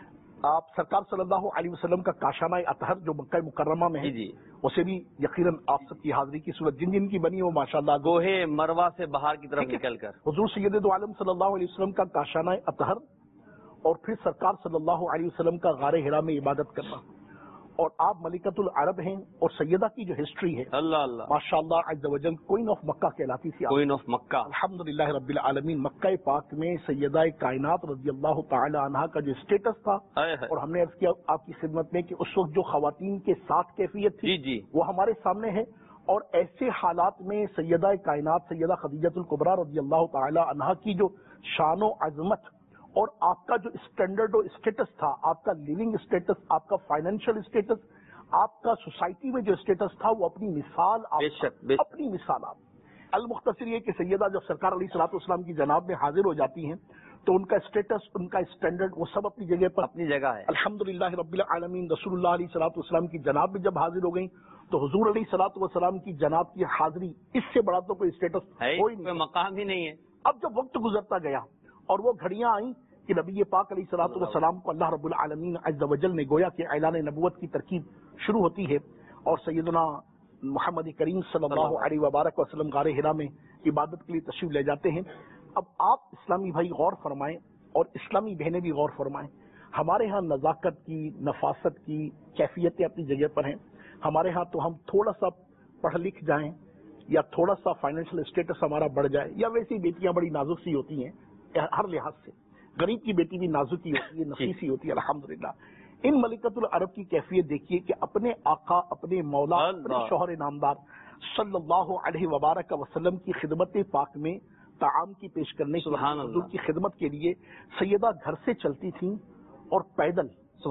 آپ سرکار صلی اللہ علیہ وسلم کا کاشانہ اطہر جو مکہ مکرمہ میں ہے اسے بھی یقیناً آپ سب کی حاضری کی صورت جن جن کی بنی وہ ماشاءاللہ گوہے مروا سے باہر کی طرف نکل کر حضور سید دو عالم صلی اللہ علیہ وسلم کا کاشانہ اطہر اور پھر سرکار صلی اللہ علیہ وسلم کا غار حرا میں عبادت کرنا، اور آپ ملکۃ العرب ہیں، اور سیدہ کی جو ہسٹری ہے اللہ اللہ ماشاءاللہ عز و جل کوئین آف مکہ کہلاتی تھی. کوئین آف مکہ الحمدللہ رب العالمین. مکہ پاک میں سیدہ کائنات رضی اللہ تعالی عنہا کا جو اسٹیٹس تھا، اور ہم نے عرض کیا آپ کی خدمت میں کہ اس وقت جو خواتین کے ساتھ کیفیت تھی وہ ہمارے سامنے ہے. اور ایسے حالات میں سیدہ کائنات سیدہ خدیجہ الکبریٰ رضی اللہ تعالی عنہا کی جو شان و عظمت اور آپ کا جو اسٹینڈرڈ و اسٹیٹس تھا، آپ کا لیونگ اسٹیٹس، آپ کا فائنینشیل اسٹیٹس، آپ کا سوسائٹی میں جو اسٹیٹس تھا، وہ اپنی مثال اپنی مثال آپ المختصر یہ کہ سیدہ جب سرکار علیہ الصلوۃ والسلام کی جناب میں حاضر ہو جاتی ہیں تو ان کا اسٹیٹس، ان کا اسٹینڈرڈ وہ سب اپنی جگہ پر اپنی جگہ ہے. الحمدللہ رب العالمین. رسول اللہ علیہ الصلوۃ والسلام کی جناب میں جب حاضر ہو گئیں تو حضور علیہ الصلوۃ والسلام کی جناب کی حاضری اس سے بڑا تو کوئی اسٹیٹس کوئی مقام ہی نہیں ہے. اب جب وقت گزرتا گیا اور وہ گھڑیاں آئیں کہ نبی پاک علیہ الصلوۃ والسلام کو اللہ رب العالمین عز و جل نے گویا کہ اعلان نبوت کی ترکیب شروع ہوتی ہے، اور سیدنا محمد کریم صلی اللہ علیہ وبارک وسلم غار حرا میں عبادت کے لیے تشریف لے جاتے ہیں. اب آپ اسلامی بھائی غور فرمائیں اور اسلامی بہنیں بھی غور فرمائیں. ہمارے ہاں نزاکت کی، نفاست کی کیفیتیں اپنی جگہ پر ہیں. ہمارے ہاں تو ہم تھوڑا سا پڑھ لکھ جائیں یا تھوڑا سا فائنینشیل اسٹیٹس ہمارا بڑھ جائے، یا ویسی بیٹیاں بڑی نازک سی ہوتی ہیں ہر لحاظ سے. غریب کی بیٹی بھی نازک ہی ہوتی ہے، نفیسی ہوتی ہے الحمدللہ. ان ملکۃ العرب کی کیفیت دیکھیے کہ اپنے آقا، اپنے مولا، اپنے شوہر نامدار صلی اللہ علیہ وبارک وسلم کی خدمت پاک میں طعام کی پیش کرنے کے لیے، حضور کی خدمت کے لیے سیدہ گھر سے چلتی تھیں اور پیدل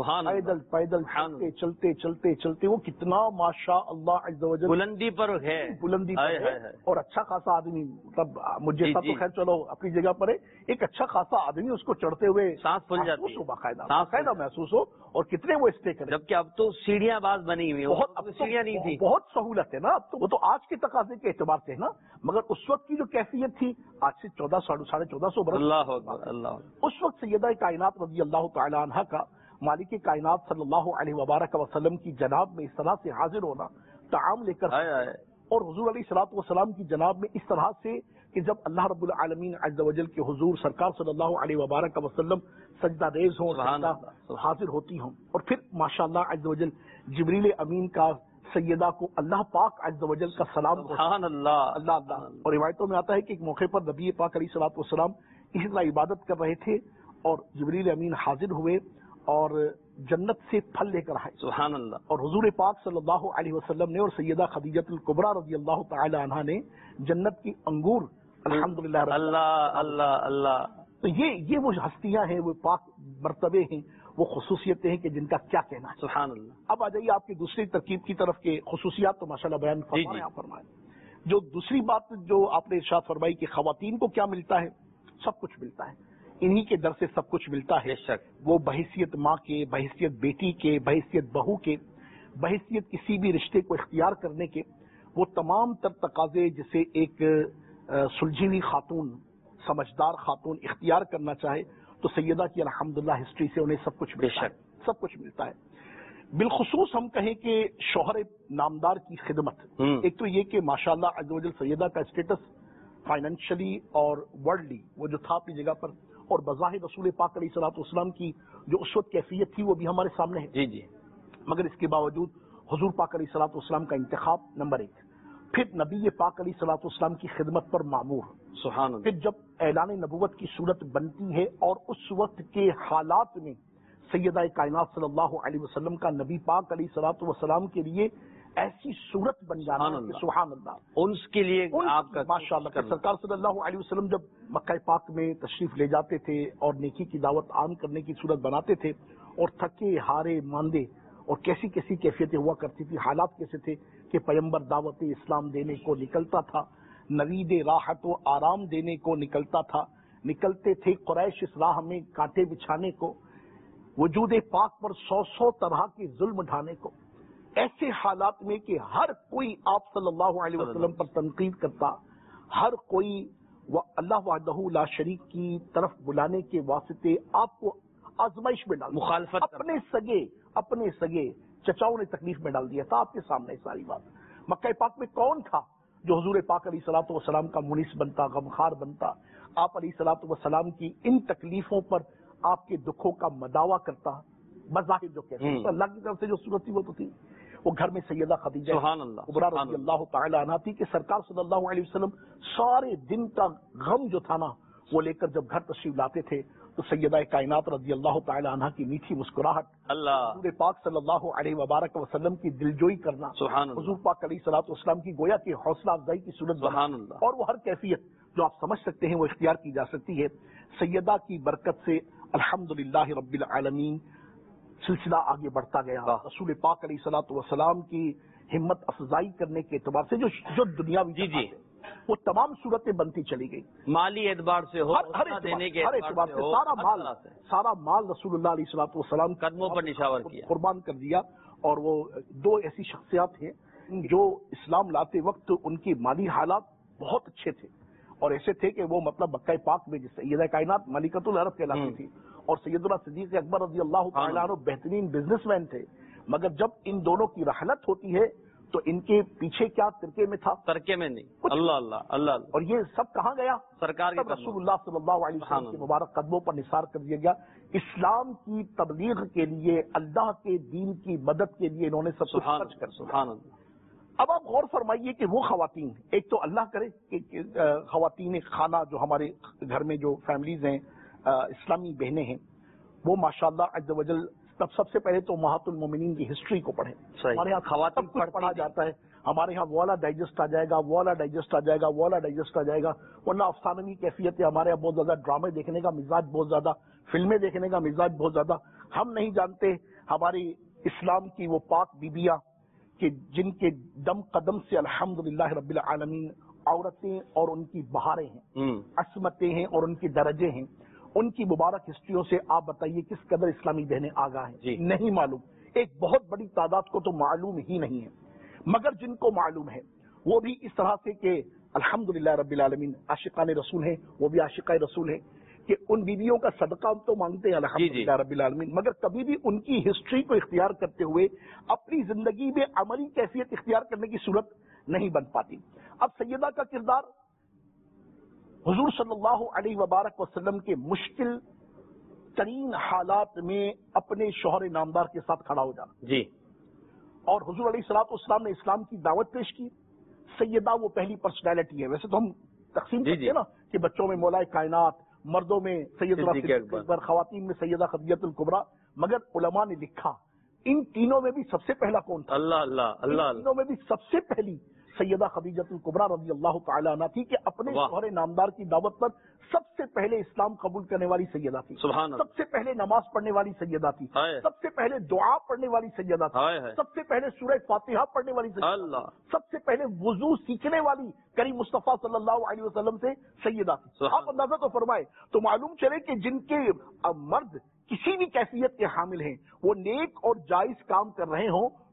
چلتے وہ کتنا ماشاء اللہ عز و جل بلندی پر ہے، اور اچھا خاصا آدمی، مطلب مجھے تو خیر چلو اپنی جگہ پر ہے، ایک اچھا خاصا آدمی اس کو چڑھتے ہوئے سانس پھول جاتی ہے، باقاعدہ محسوس ہو، اور کتنے وہ اسٹے کریں. جبکہ اب تو سیڑھیاں باز بنی ہوئی ہیں، اب سیڑھیاں نہیں تھی، بہت سہولت ہے نا. اب تو وہ تو آج کے تقاضے کے اعتبار سے ہے نا، مگر اس وقت کی جو کیفیت تھی آج سے 1400-1450 برس اس وقت سیدہ کائنات رضی اللہ تعالی عنہا کا مالک کائنات صلی اللہ علیہ وبارک وسلم کی جناب میں اس طرح سے حاضر ہونا، طعام لے کر، اور حضور علیہ الصلوۃ والسلام کی جناب میں اس طرح سے کہ جب اللہ رب العالمین عز و جل کے حضور سرکار صلی اللہ علیہ وبارک وسلم سجدہ ریز ہوں، حاضر ہوتی ہوں، اور پھر ماشاءاللہ عز و جل جبریل امین کا سیدہ کو اللہ پاک عز و جل کا سلام، سبحان اللہ اللہ. اور روایتوں میں آتا ہے کہ ایک موقع پر نبی پاک علیہ الصلوۃ والسلام اسی طرح عبادت کر رہے تھے اور جبریل امین حاضر ہوئے اور جنت سے پھل لے کر آئے. سبحان اللہ. اور حضور پاک صلی اللہ علیہ وسلم نے اور سیدہ خدیجہ الکبریٰ رضی اللہ تعالی عنہا نے جنت کی انگور الحمدللہ اللہ اللہ اللہ. تو یہ وہ ہستیاں ہیں، وہ پاک مرتبے ہیں، وہ خصوصیتیں ہیں کہ جن کا کیا کہنا ہے. سبحان اللہ. اب آ جائیے آپ کی دوسری ترکیب کی طرف کے خصوصیات تو ماشاءاللہ بیان فرمائیں. جو دوسری بات جو آپ نے ارشاد فرمائی کہ خواتین کو کیا ملتا ہے، سب کچھ ملتا ہے، انہی کے در سے سب کچھ ملتا ہے. وہ بحیثیت ماں کے، بحیثیت بیٹی کے، بحیثیت بہو کے. بحیثیت کسی بھی رشتے کو اختیار کرنے کے وہ تمام تر تقاضے جسے ایک سلجھی ہوئی خاتون سمجھدار خاتون اختیار کرنا چاہے تو سیدہ کی الحمدللہ ہسٹری سے انہیں سب کچھ ملتا ہے، سب کچھ ملتا ہے۔ بالخصوص ہم کہیں کہ شوہر نامدار کی خدمت، ایک تو یہ کہ ماشاءاللہ عز و جل سیدہ کا اسٹیٹس فائنینشلی اور ورلڈلی وہ جو تھا اپنی جگہ پر، اور بظاہر رسول پاک علیہ الصلوۃ والسلام کی جو اس وقت کیفیت تھی وہ بھی ہمارے سامنے ہے۔ جی جی۔ مگر اس کے باوجود حضور پاک علیہ الصلوۃ والسلام کا انتخاب نمبر 1، پھر نبی پاک علیہ الصلوۃ والسلام کی خدمت پر معمور، سبحان اللہ۔ پھر جب اعلان نبوت کی صورت بنتی ہے اور اس وقت کے حالات میں سیدہ کائنات صلی اللہ علیہ وسلم کا نبی پاک علیہ الصلوۃ والسلام کے لیے ایسی صورت بن جانا کہ سبحان اللہ، انس کے لیے آپ کا ماشاء اللہ سرکار صلی اللہ علیہ وسلم جب مکہ پاک میں تشریف لے جاتے تھے اور نیکی کی دعوت عام کرنے کی صورت بناتے تھے، اور تھکے ہارے ماندے اور کیسی کیسی کیفیتیں ہوا کرتی تھی، حالات کیسے تھے کہ پیغمبر دعوت اسلام دینے کو نکلتا تھا، نوید راحت و آرام دینے کو نکلتا تھا، نکلتے تھے قریش اس راہ میں کانٹے بچھانے کو، وجود پاک پر 100 طرح کے ظلم ڈھانے کو، ایسے حالات میں کہ ہر کوئی آپ صلی اللہ علیہ وسلم پر تنقید کرتا، ہر کوئی اللہ وحدہ لا شریک کی طرف بلانے کے واسطے آپ کو آزمائش میں ڈال، مخالفت اپنے سگے چچاؤں نے تکلیف میں ڈال دیا تھا۔ آپ کے سامنے ساری بات، مکہ پاک میں کون تھا جو حضور پاک علیہ الصلوۃ والسلام کا منیس بنتا، غمخوار بنتا، آپ علیہ الصلوۃ والسلام کی ان تکلیفوں پر آپ کے دکھوں کا مداوا کرتا، بظاہر جو کہتے ہیں اللہ کی طرف سے جو صورت تھی وہ تو تھی، وہ گھر میں سیدہ خدیجہ کبریٰ رضی اللہ تعالی عنہا تھی کہ سرکار صلی اللہ علیہ وسلم سارے دن کا غم جو تھا نا وہ لے کر جب گھر تشریف لاتے تھے تو سیدہ کائنات رضی اللہ تعالی عنہا کی میٹھی مسکراہٹ، حضور پاک صلی اللہ علیہ وبارک وسلم کی دلجوئی کرنا، حضور پاک علیہ الصلوۃ والسلام کی گویا کی حوصلہ افزائی کی صورت اور وہ ہر کیفیت جو آپ سمجھ سکتے ہیں وہ اختیار کی جا سکتی ہے۔ سیدہ کی برکت سے الحمدللہ رب العالمین سلسلہ آگے بڑھتا گیا، رسول پاک علیہ الصلوۃ والسلام کی ہمت افزائی کرنے کے اعتبار سے جو دنیاوی وہ تمام صورتیں بنتی چلی گئی، مالی اعتبار سے ہو، ہر اعتبار سے سارا مال رسول اللہ علیہ الصلوۃ والسلام قدموں پر نشاور کیا، قربان کر دیا۔ اور وہ دو ایسی شخصیات ہیں جو اسلام لاتے وقت ان کی مالی حالات بہت اچھے تھے، اور ایسے تھے کہ وہ مطلب مکہ پاک میں جس سیدہ کائنات ملکۃ العرب کہلاتی تھی، اور سیدنا صدیق اکبر رضی اللہ تعالی عنہ بہترین بزنس مین تھے، مگر جب ان دونوں کی رحلت ہوتی ہے تو ان کے پیچھے کیا ترکے میں تھا؟ ترکے میں نہیں، اللہ اللہ اللہ، اور یہ سب کہاں گیا؟ سرکار کے رسول اللہ صلی اللہ علیہ وسلم کے مبارک قدموں پر نثار کر دیا گیا۔ اسلام کی تبلیغ کے لیے، اللہ کے دین کی مدد کے لیے انہوں نے سب کچھ خرچ کر دیا۔ اب آپ غور فرمائیے کہ وہ خواتین، ایک تو اللہ کرے کہ خواتین خانہ جو ہمارے گھر میں جو فیملیز ہیں، اسلامی بہنیں ہیں، وہ ماشاءاللہ عز و جل سب سے پہلے تو امہات المومنین کی ہسٹری کو پڑھیں۔ ہمارے یہاں خواتین پڑھا جاتا ہے، ہمارے یہاں والا ڈائجسٹ آ جائے گا، والا ڈائجسٹ آ جائے گا، والا ڈائجسٹ آ جائے گا، ورنہ افسانوی کیفیت ہے۔ ہمارے یہاں بہت زیادہ ڈرامے دیکھنے کا مزاج، بہت زیادہ فلمیں دیکھنے کا مزاج بہت زیادہ۔ ہم نہیں جانتے ہماری اسلام کی وہ پاک بیبیاں کہ جن کے دم قدم سے الحمدللہ رب العالمین عورتیں اور ان کی بہاریں ہیں، عصمتیں ہیں اور ان کے درجے ہیں، ان کی مبارک ہسٹریوں سے آپ بتائیے کس قدر اسلامی بہنیں آگاہ ہیں؟ نہیں معلوم، ایک بہت بڑی تعداد کو تو معلوم ہی نہیں ہے، مگر جن کو معلوم ہے وہ بھی اس طرح سے کہ الحمدللہ رب العالمین عاشقان رسول ہیں، وہ بھی عاشقۂ رسول ہیں کہ ان بیویوں کا صدقہ ہم تو مانگتے ہیں الحمدللہ رب العالمین، مگر کبھی بھی ان کی ہسٹری کو اختیار کرتے ہوئے اپنی زندگی میں عملی کیفیت اختیار کرنے کی صورت نہیں بن پاتی۔ اب سیدہ کا کردار حضور صلی اللہ علیہ وبارک وسلم کے مشکل ترین حالات میں اپنے شوہر نامدار کے ساتھ کھڑا ہو جانا، اور حضور علیہ الصلوۃ والسلام نے اسلام کی دعوت پیش کی۔ سیدہ وہ پہلی پرسنالٹی ہے، ویسے تو ہم تقسیم کرتے ہیں نا کہ بچوں میں مولا کائنات، مردوں میں سیدنا صدیق اکبر، خواتین میں سیدہ خدیجہ الکبریٰ، مگر علماء نے لکھا ان تینوں میں بھی سب سے پہلا کون تھا؟ اللہ اللہ اللہ، ان تینوں میں بھی سب سے پہلی سیدہ خدیجہ الکبریٰ رضی اللہ تعالی عنہا تھی کہ اپنے شوہر نامدار کی دعوت پر سب سے پہلے اسلام قبول کرنے والی سیدہ تھی، سب سے پہلے نماز پڑھنے والی سیدہ تھی، سب سے پہلے دعا پڑھنے والی سیدہ تھی، سب سے پہلے سورہ فاتحہ پڑھنے والی سیدہ تھی، سب سے پہلے وضو سیکھنے والی کریم مصطفیٰ صلی اللہ علیہ وسلم سے سیدہ تھی۔ آپ اندازہ تو فرمائے تو معلوم چلے کہ جن کے مرد کسی بھی کیفیت کے حامل ہیں وہ نیک اور جائز کام کر رہے ہوں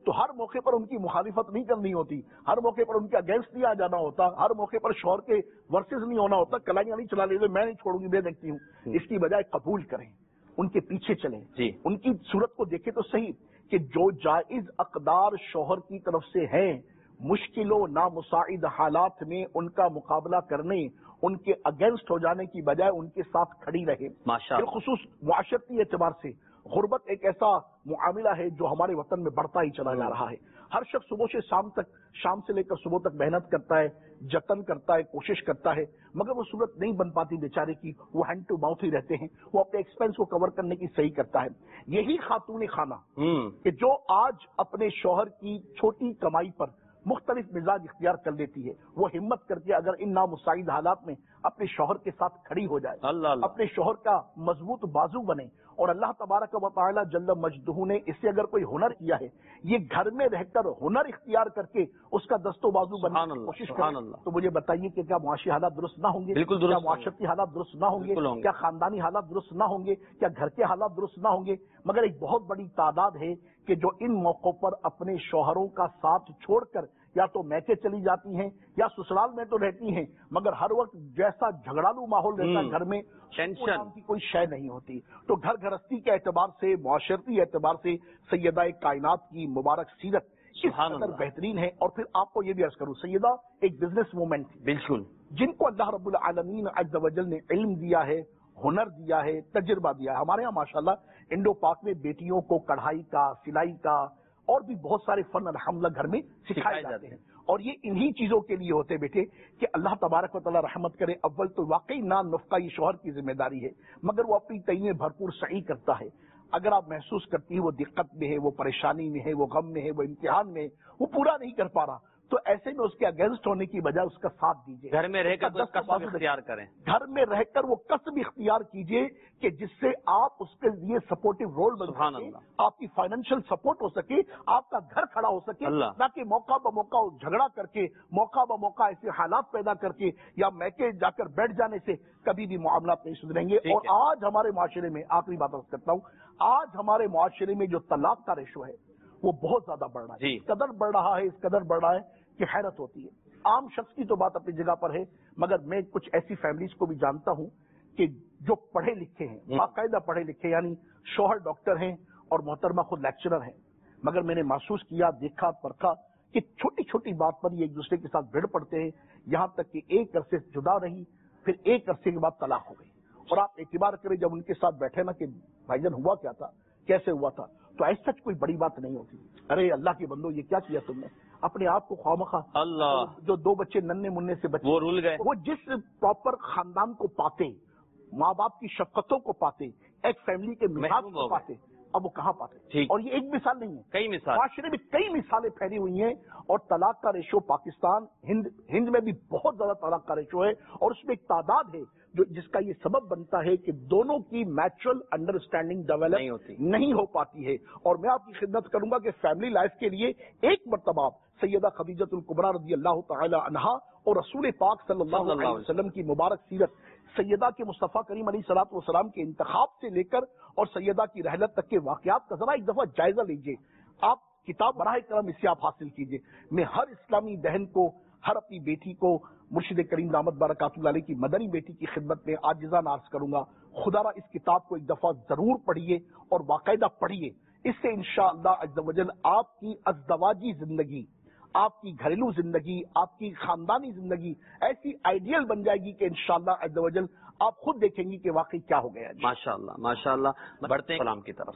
تو ہر موقع پر ان کی مخالفت نہیں کرنی ہوتی، ہر موقع پر ان کے اگینسٹ نہیں آ جانا ہوتا، ہر موقع پر شوہر کے ورسز نہیں ہونا ہوتا، کلائیاں نہیں چلا لیتے میں نہیں چھوڑوں گی میں دیکھتی ہوں۔ اس کی بجائے قبول کریں، ان کے پیچھے چلیں، ان کی صورت کو دیکھیں تو صحیح کہ جو جائز اقدار شوہر کی طرف سے ہیں، مشکل و نامساعد حالات میں ان کا مقابلہ کرنے، ان کے اگینسٹ ہو جانے کی بجائے ان کے ساتھ کھڑی رہے۔ بالخصوص معاشرتی اعتبار سے غربت ایک ایسا معاملہ ہے جو ہمارے وطن میں بڑھتا ہی چلا جا رہا ہے۔ ہر شخص صبح سے شام تک، شام سے لے کر صبح تک محنت کرتا ہے، جتن کرتا ہے، کوشش کرتا ہے، مگر وہ صورت نہیں بن پاتی بیچارے کی، وہ ہینڈ ٹو ماؤتھ ہی رہتے ہیں، وہ اپنے ایکسپینس کو کور کرنے کی صحیح کرتا ہے۔ یہی خاتون خانہ کہ جو آج اپنے شوہر کی چھوٹی کمائی پر مختلف مزاج اختیار کر لیتی ہے، وہ ہمت کر کے اگر ان نامساعد حالات میں اپنے شوہر کے ساتھ کھڑی ہو جائے، اپنے شوہر کا مضبوط بازو بنے، اور اللہ تبارک و تعالی جل مجدہ نے اس سے اگر کوئی ہنر کیا ہے، یہ گھر میں رہ کر ہنر اختیار کر کے اس کا دست و بازو بننے کی کوشش کرے، تو مجھے بتائیے کہ کیا معاشی حالات درست نہ ہوں گے؟ کیا معاشرتی حالات درست نہ ہوں گے؟ کیا خاندانی حالات درست نہ ہوں گے؟ کیا گھر کے حالات درست نہ ہوں گے؟ مگر ایک بہت بڑی تعداد ہے کہ جو ان موقعوں پر اپنے شوہروں کا ساتھ چھوڑ کر یا تو میکے چلی جاتی ہیں یا سسرال میں تو رہتی ہیں، مگر ہر وقت جیسا جھگڑالو ماحول رہتا ہے گھر میں، ٹینشن کی کوئی شے نہیں ہوتی۔ تو گھر گھرستی کے اعتبار سے، معاشرتی اعتبار سے سیدہ کائنات کی مبارک سیرت اس قدر بہترین ہے۔ اور پھر آپ کو یہ بھی عرض کروں، سیدہ ایک بزنس وومن تھی، بالکل، جن کو اللہ رب العالمین عز وجل نے علم دیا ہے، ہنر دیا ہے، تجربہ دیا ہے۔ ہمارے یہاں ماشاءاللہ انڈو پاک میں بیٹیوں کو کڑھائی کا، سلائی کا اور بھی بہت سارے فن الحمدللہ گھر میں سکھائے جاتے ہیں، اور یہ انہی چیزوں کے لیے ہوتے بیٹے کہ اللہ تبارک و تعالی رحمت کرے۔ اول تو واقعی نان نفقہ یہ شوہر کی ذمہ داری ہے، مگر وہ اپنی تئی میں بھرپور سعی کرتا ہے۔ اگر آپ محسوس کرتی ہیں وہ دقت میں ہے، وہ پریشانی میں ہے، وہ غم میں ہے، وہ امتحان میں ہے، وہ پورا نہیں کر پا رہا، تو ایسے میں اس کے اگینسٹ ہونے کی بجائے اس کا ساتھ دیجیے، گھر میں رہ کر کسب اختیار کریں، گھر میں رہ کر وہ کسب اختیار کیجیے کہ جس سے آپ اس کے لیے سپورٹو رول بن سکے، آپ کی فائنینشیل سپورٹ ہو سکے، آپ کا گھر کھڑا ہو سکے، نہ کہ موقع بموقع جھگڑا کر کے، موقع بموقع ایسے حالات پیدا کر کے یا میکے جا کر بیٹھ جانے سے کبھی بھی معاملات نہیں سدھریں گے۔ اور آج ہمارے معاشرے میں، آخری بات عرض کرتا ہوں، آج ہمارے معاشرے میں جو طلاق کا ریشو ہے وہ بہت زیادہ بڑھ رہا ہے، اس قدر بڑھ رہا ہے، اس قدر بڑھ رہا ہے کہ حیرت ہوتی ہے۔ عام شخص کی تو بات اپنی جگہ پر ہے، مگر میں کچھ ایسی فیملیز کو بھی جانتا ہوں کہ جو پڑھے لکھے ہیں، باقاعدہ پڑھے لکھے، یعنی شوہر ڈاکٹر ہیں اور محترمہ خود لیکچرر ہیں، مگر میں نے محسوس کیا، دیکھا، پرکھا کہ چھوٹی چھوٹی بات پر یہ ایک دوسرے کے ساتھ بھیڑ پڑتے ہیں، یہاں تک کہ ایک عرصے جدا رہی، پھر ایک عرصے کے بعد طلاق ہو گئی۔ اور آپ اعتبار کریں جب ان کے ساتھ بیٹھے نا کہ بھائی جان ہوا کیا تھا، کیسے ہوا تھا، تو ایسا کوئی بڑی بات نہیں ہوتی۔ ارے اللہ کے بندو یہ کیا کیا تم نے، اپنے آپ کو خواہ اللہ، جو دو بچے ننھے مننے سے بچے وہ رول گئے، وہ جس پراپر خاندان کو پاتے، ماں باپ کی شفقتوں کو پاتے، ایک فیملی کے مزاج کو پاتے، اب وہ کہاں پاتے؟ اور یہ ایک مثال نہیں ہے، کئی مثال، معاشرے میں کئی مثالیں پھیلی ہوئی ہیں۔ اور طلاق کا ریشو پاکستان، ہند میں بھی بہت زیادہ طلاق کا ریشو ہے، اور اس میں ایک تعداد ہے جو جس کا یہ سبب بنتا ہے کہ دونوں کی نیچرل انڈرسٹینڈنگ ڈیولپ نہیں ہو پاتی ہے۔ اور میں آپ کی خدمت کروں گا کہ فیملی لائف کے لیے ایک مرتبہ سیدہ خدیجۃ الکبریٰ رضی اللہ تعالی عنہا اور رسول پاک صلی اللہ علیہ وسلم کی مبارک سیرت، سیدہ کے مصطفیٰ کریم علیہ الصلوۃ والسلام کے انتخاب سے لے کر اور سیدہ کی رحلت تک کے واقعات کا ذرا ایک دفعہ جائزہ لیجئے۔ آپ کتاب براہ کرم اس سے آپ حاصل کیجئے۔ میں ہر اسلامی بہن کو، ہر اپنی بیٹی کو مرشد کریم دامت برکاتہ اللہ علیہ کی مدنی بیٹی کی خدمت میں عاجزانہ عرض کروں گا، خدا را اس کتاب کو ایک دفعہ ضرور پڑھیے اور باقاعدہ پڑھیے۔ اس سے انشاءاللہ عز و جل آپ کی ازدواجی زندگی، آپ کی گھریلو زندگی، آپ کی خاندانی زندگی ایسی آئیڈیل بن جائے گی کہ انشاءاللہ عز و جل آپ خود دیکھیں گی کہ واقعی کیا ہو گیا۔ ماشاءاللہ ماشاءاللہ، بڑھتے ہیں کلام کی طرف۔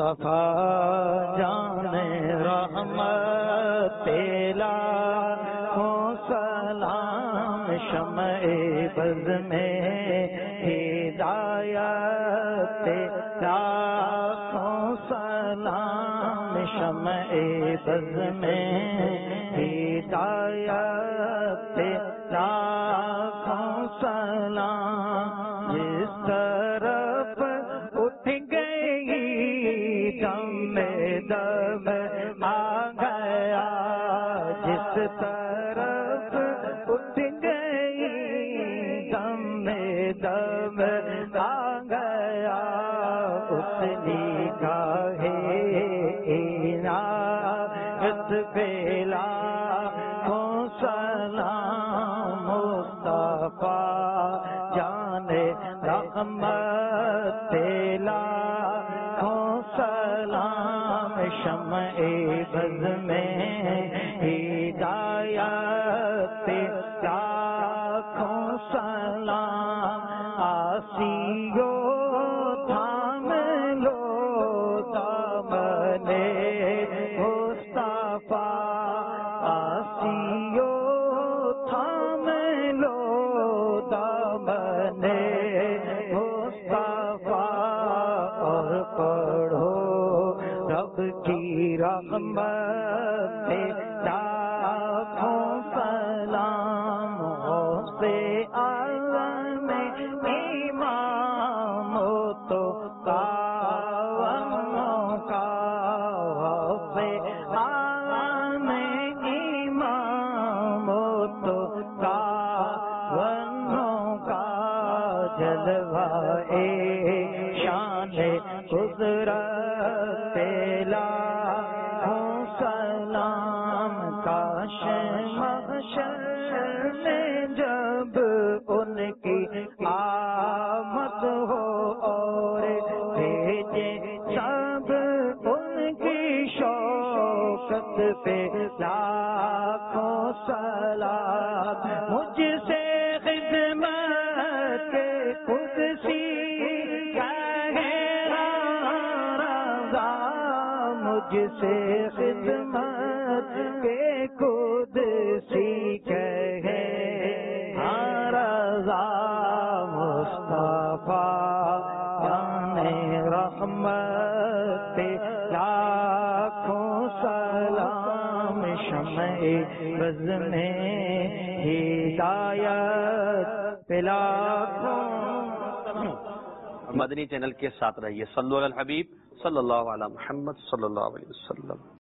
مصطفیٰ جان رحمت تیلا ہو سلام، شمع بز میں ہدایت لاکھوں سلام، شمع بز میں ہدایت لاکھوں سلام، جس طرف اٹھ گئی دم دم آ گیا، جس طرف اٹھ گئی دم دم آ گیا، اس نگاہ عنایت سلام آسیو تھام لو دامن مصطفیٰ آسیو تھام لو دامن مصطفیٰ اور پڑھو رب کی رحمت لاکھوں سلام سے عالم امام تو کاونوں کا سے عالم امام تو کاونوں کا جلوہ شان قدرت لاکھوں سلام کاش محشر میں جب ان کی آمد ہو اور بھیجے سب ان کی شوکت پہ لاکھوں سلام مجھ سے خدمت کے قدسی مجھ سے خدمت کے قدسی کہے رضا مصطفیٰ یعنی رحمت لاکھوں سلام شمع بز میں ہدایت لاکھوں مدنی چینل کے ساتھ رہیے. صلو علی الحبیب صلی اللہ علیہ محمد صلی اللہ علیہ وسلم.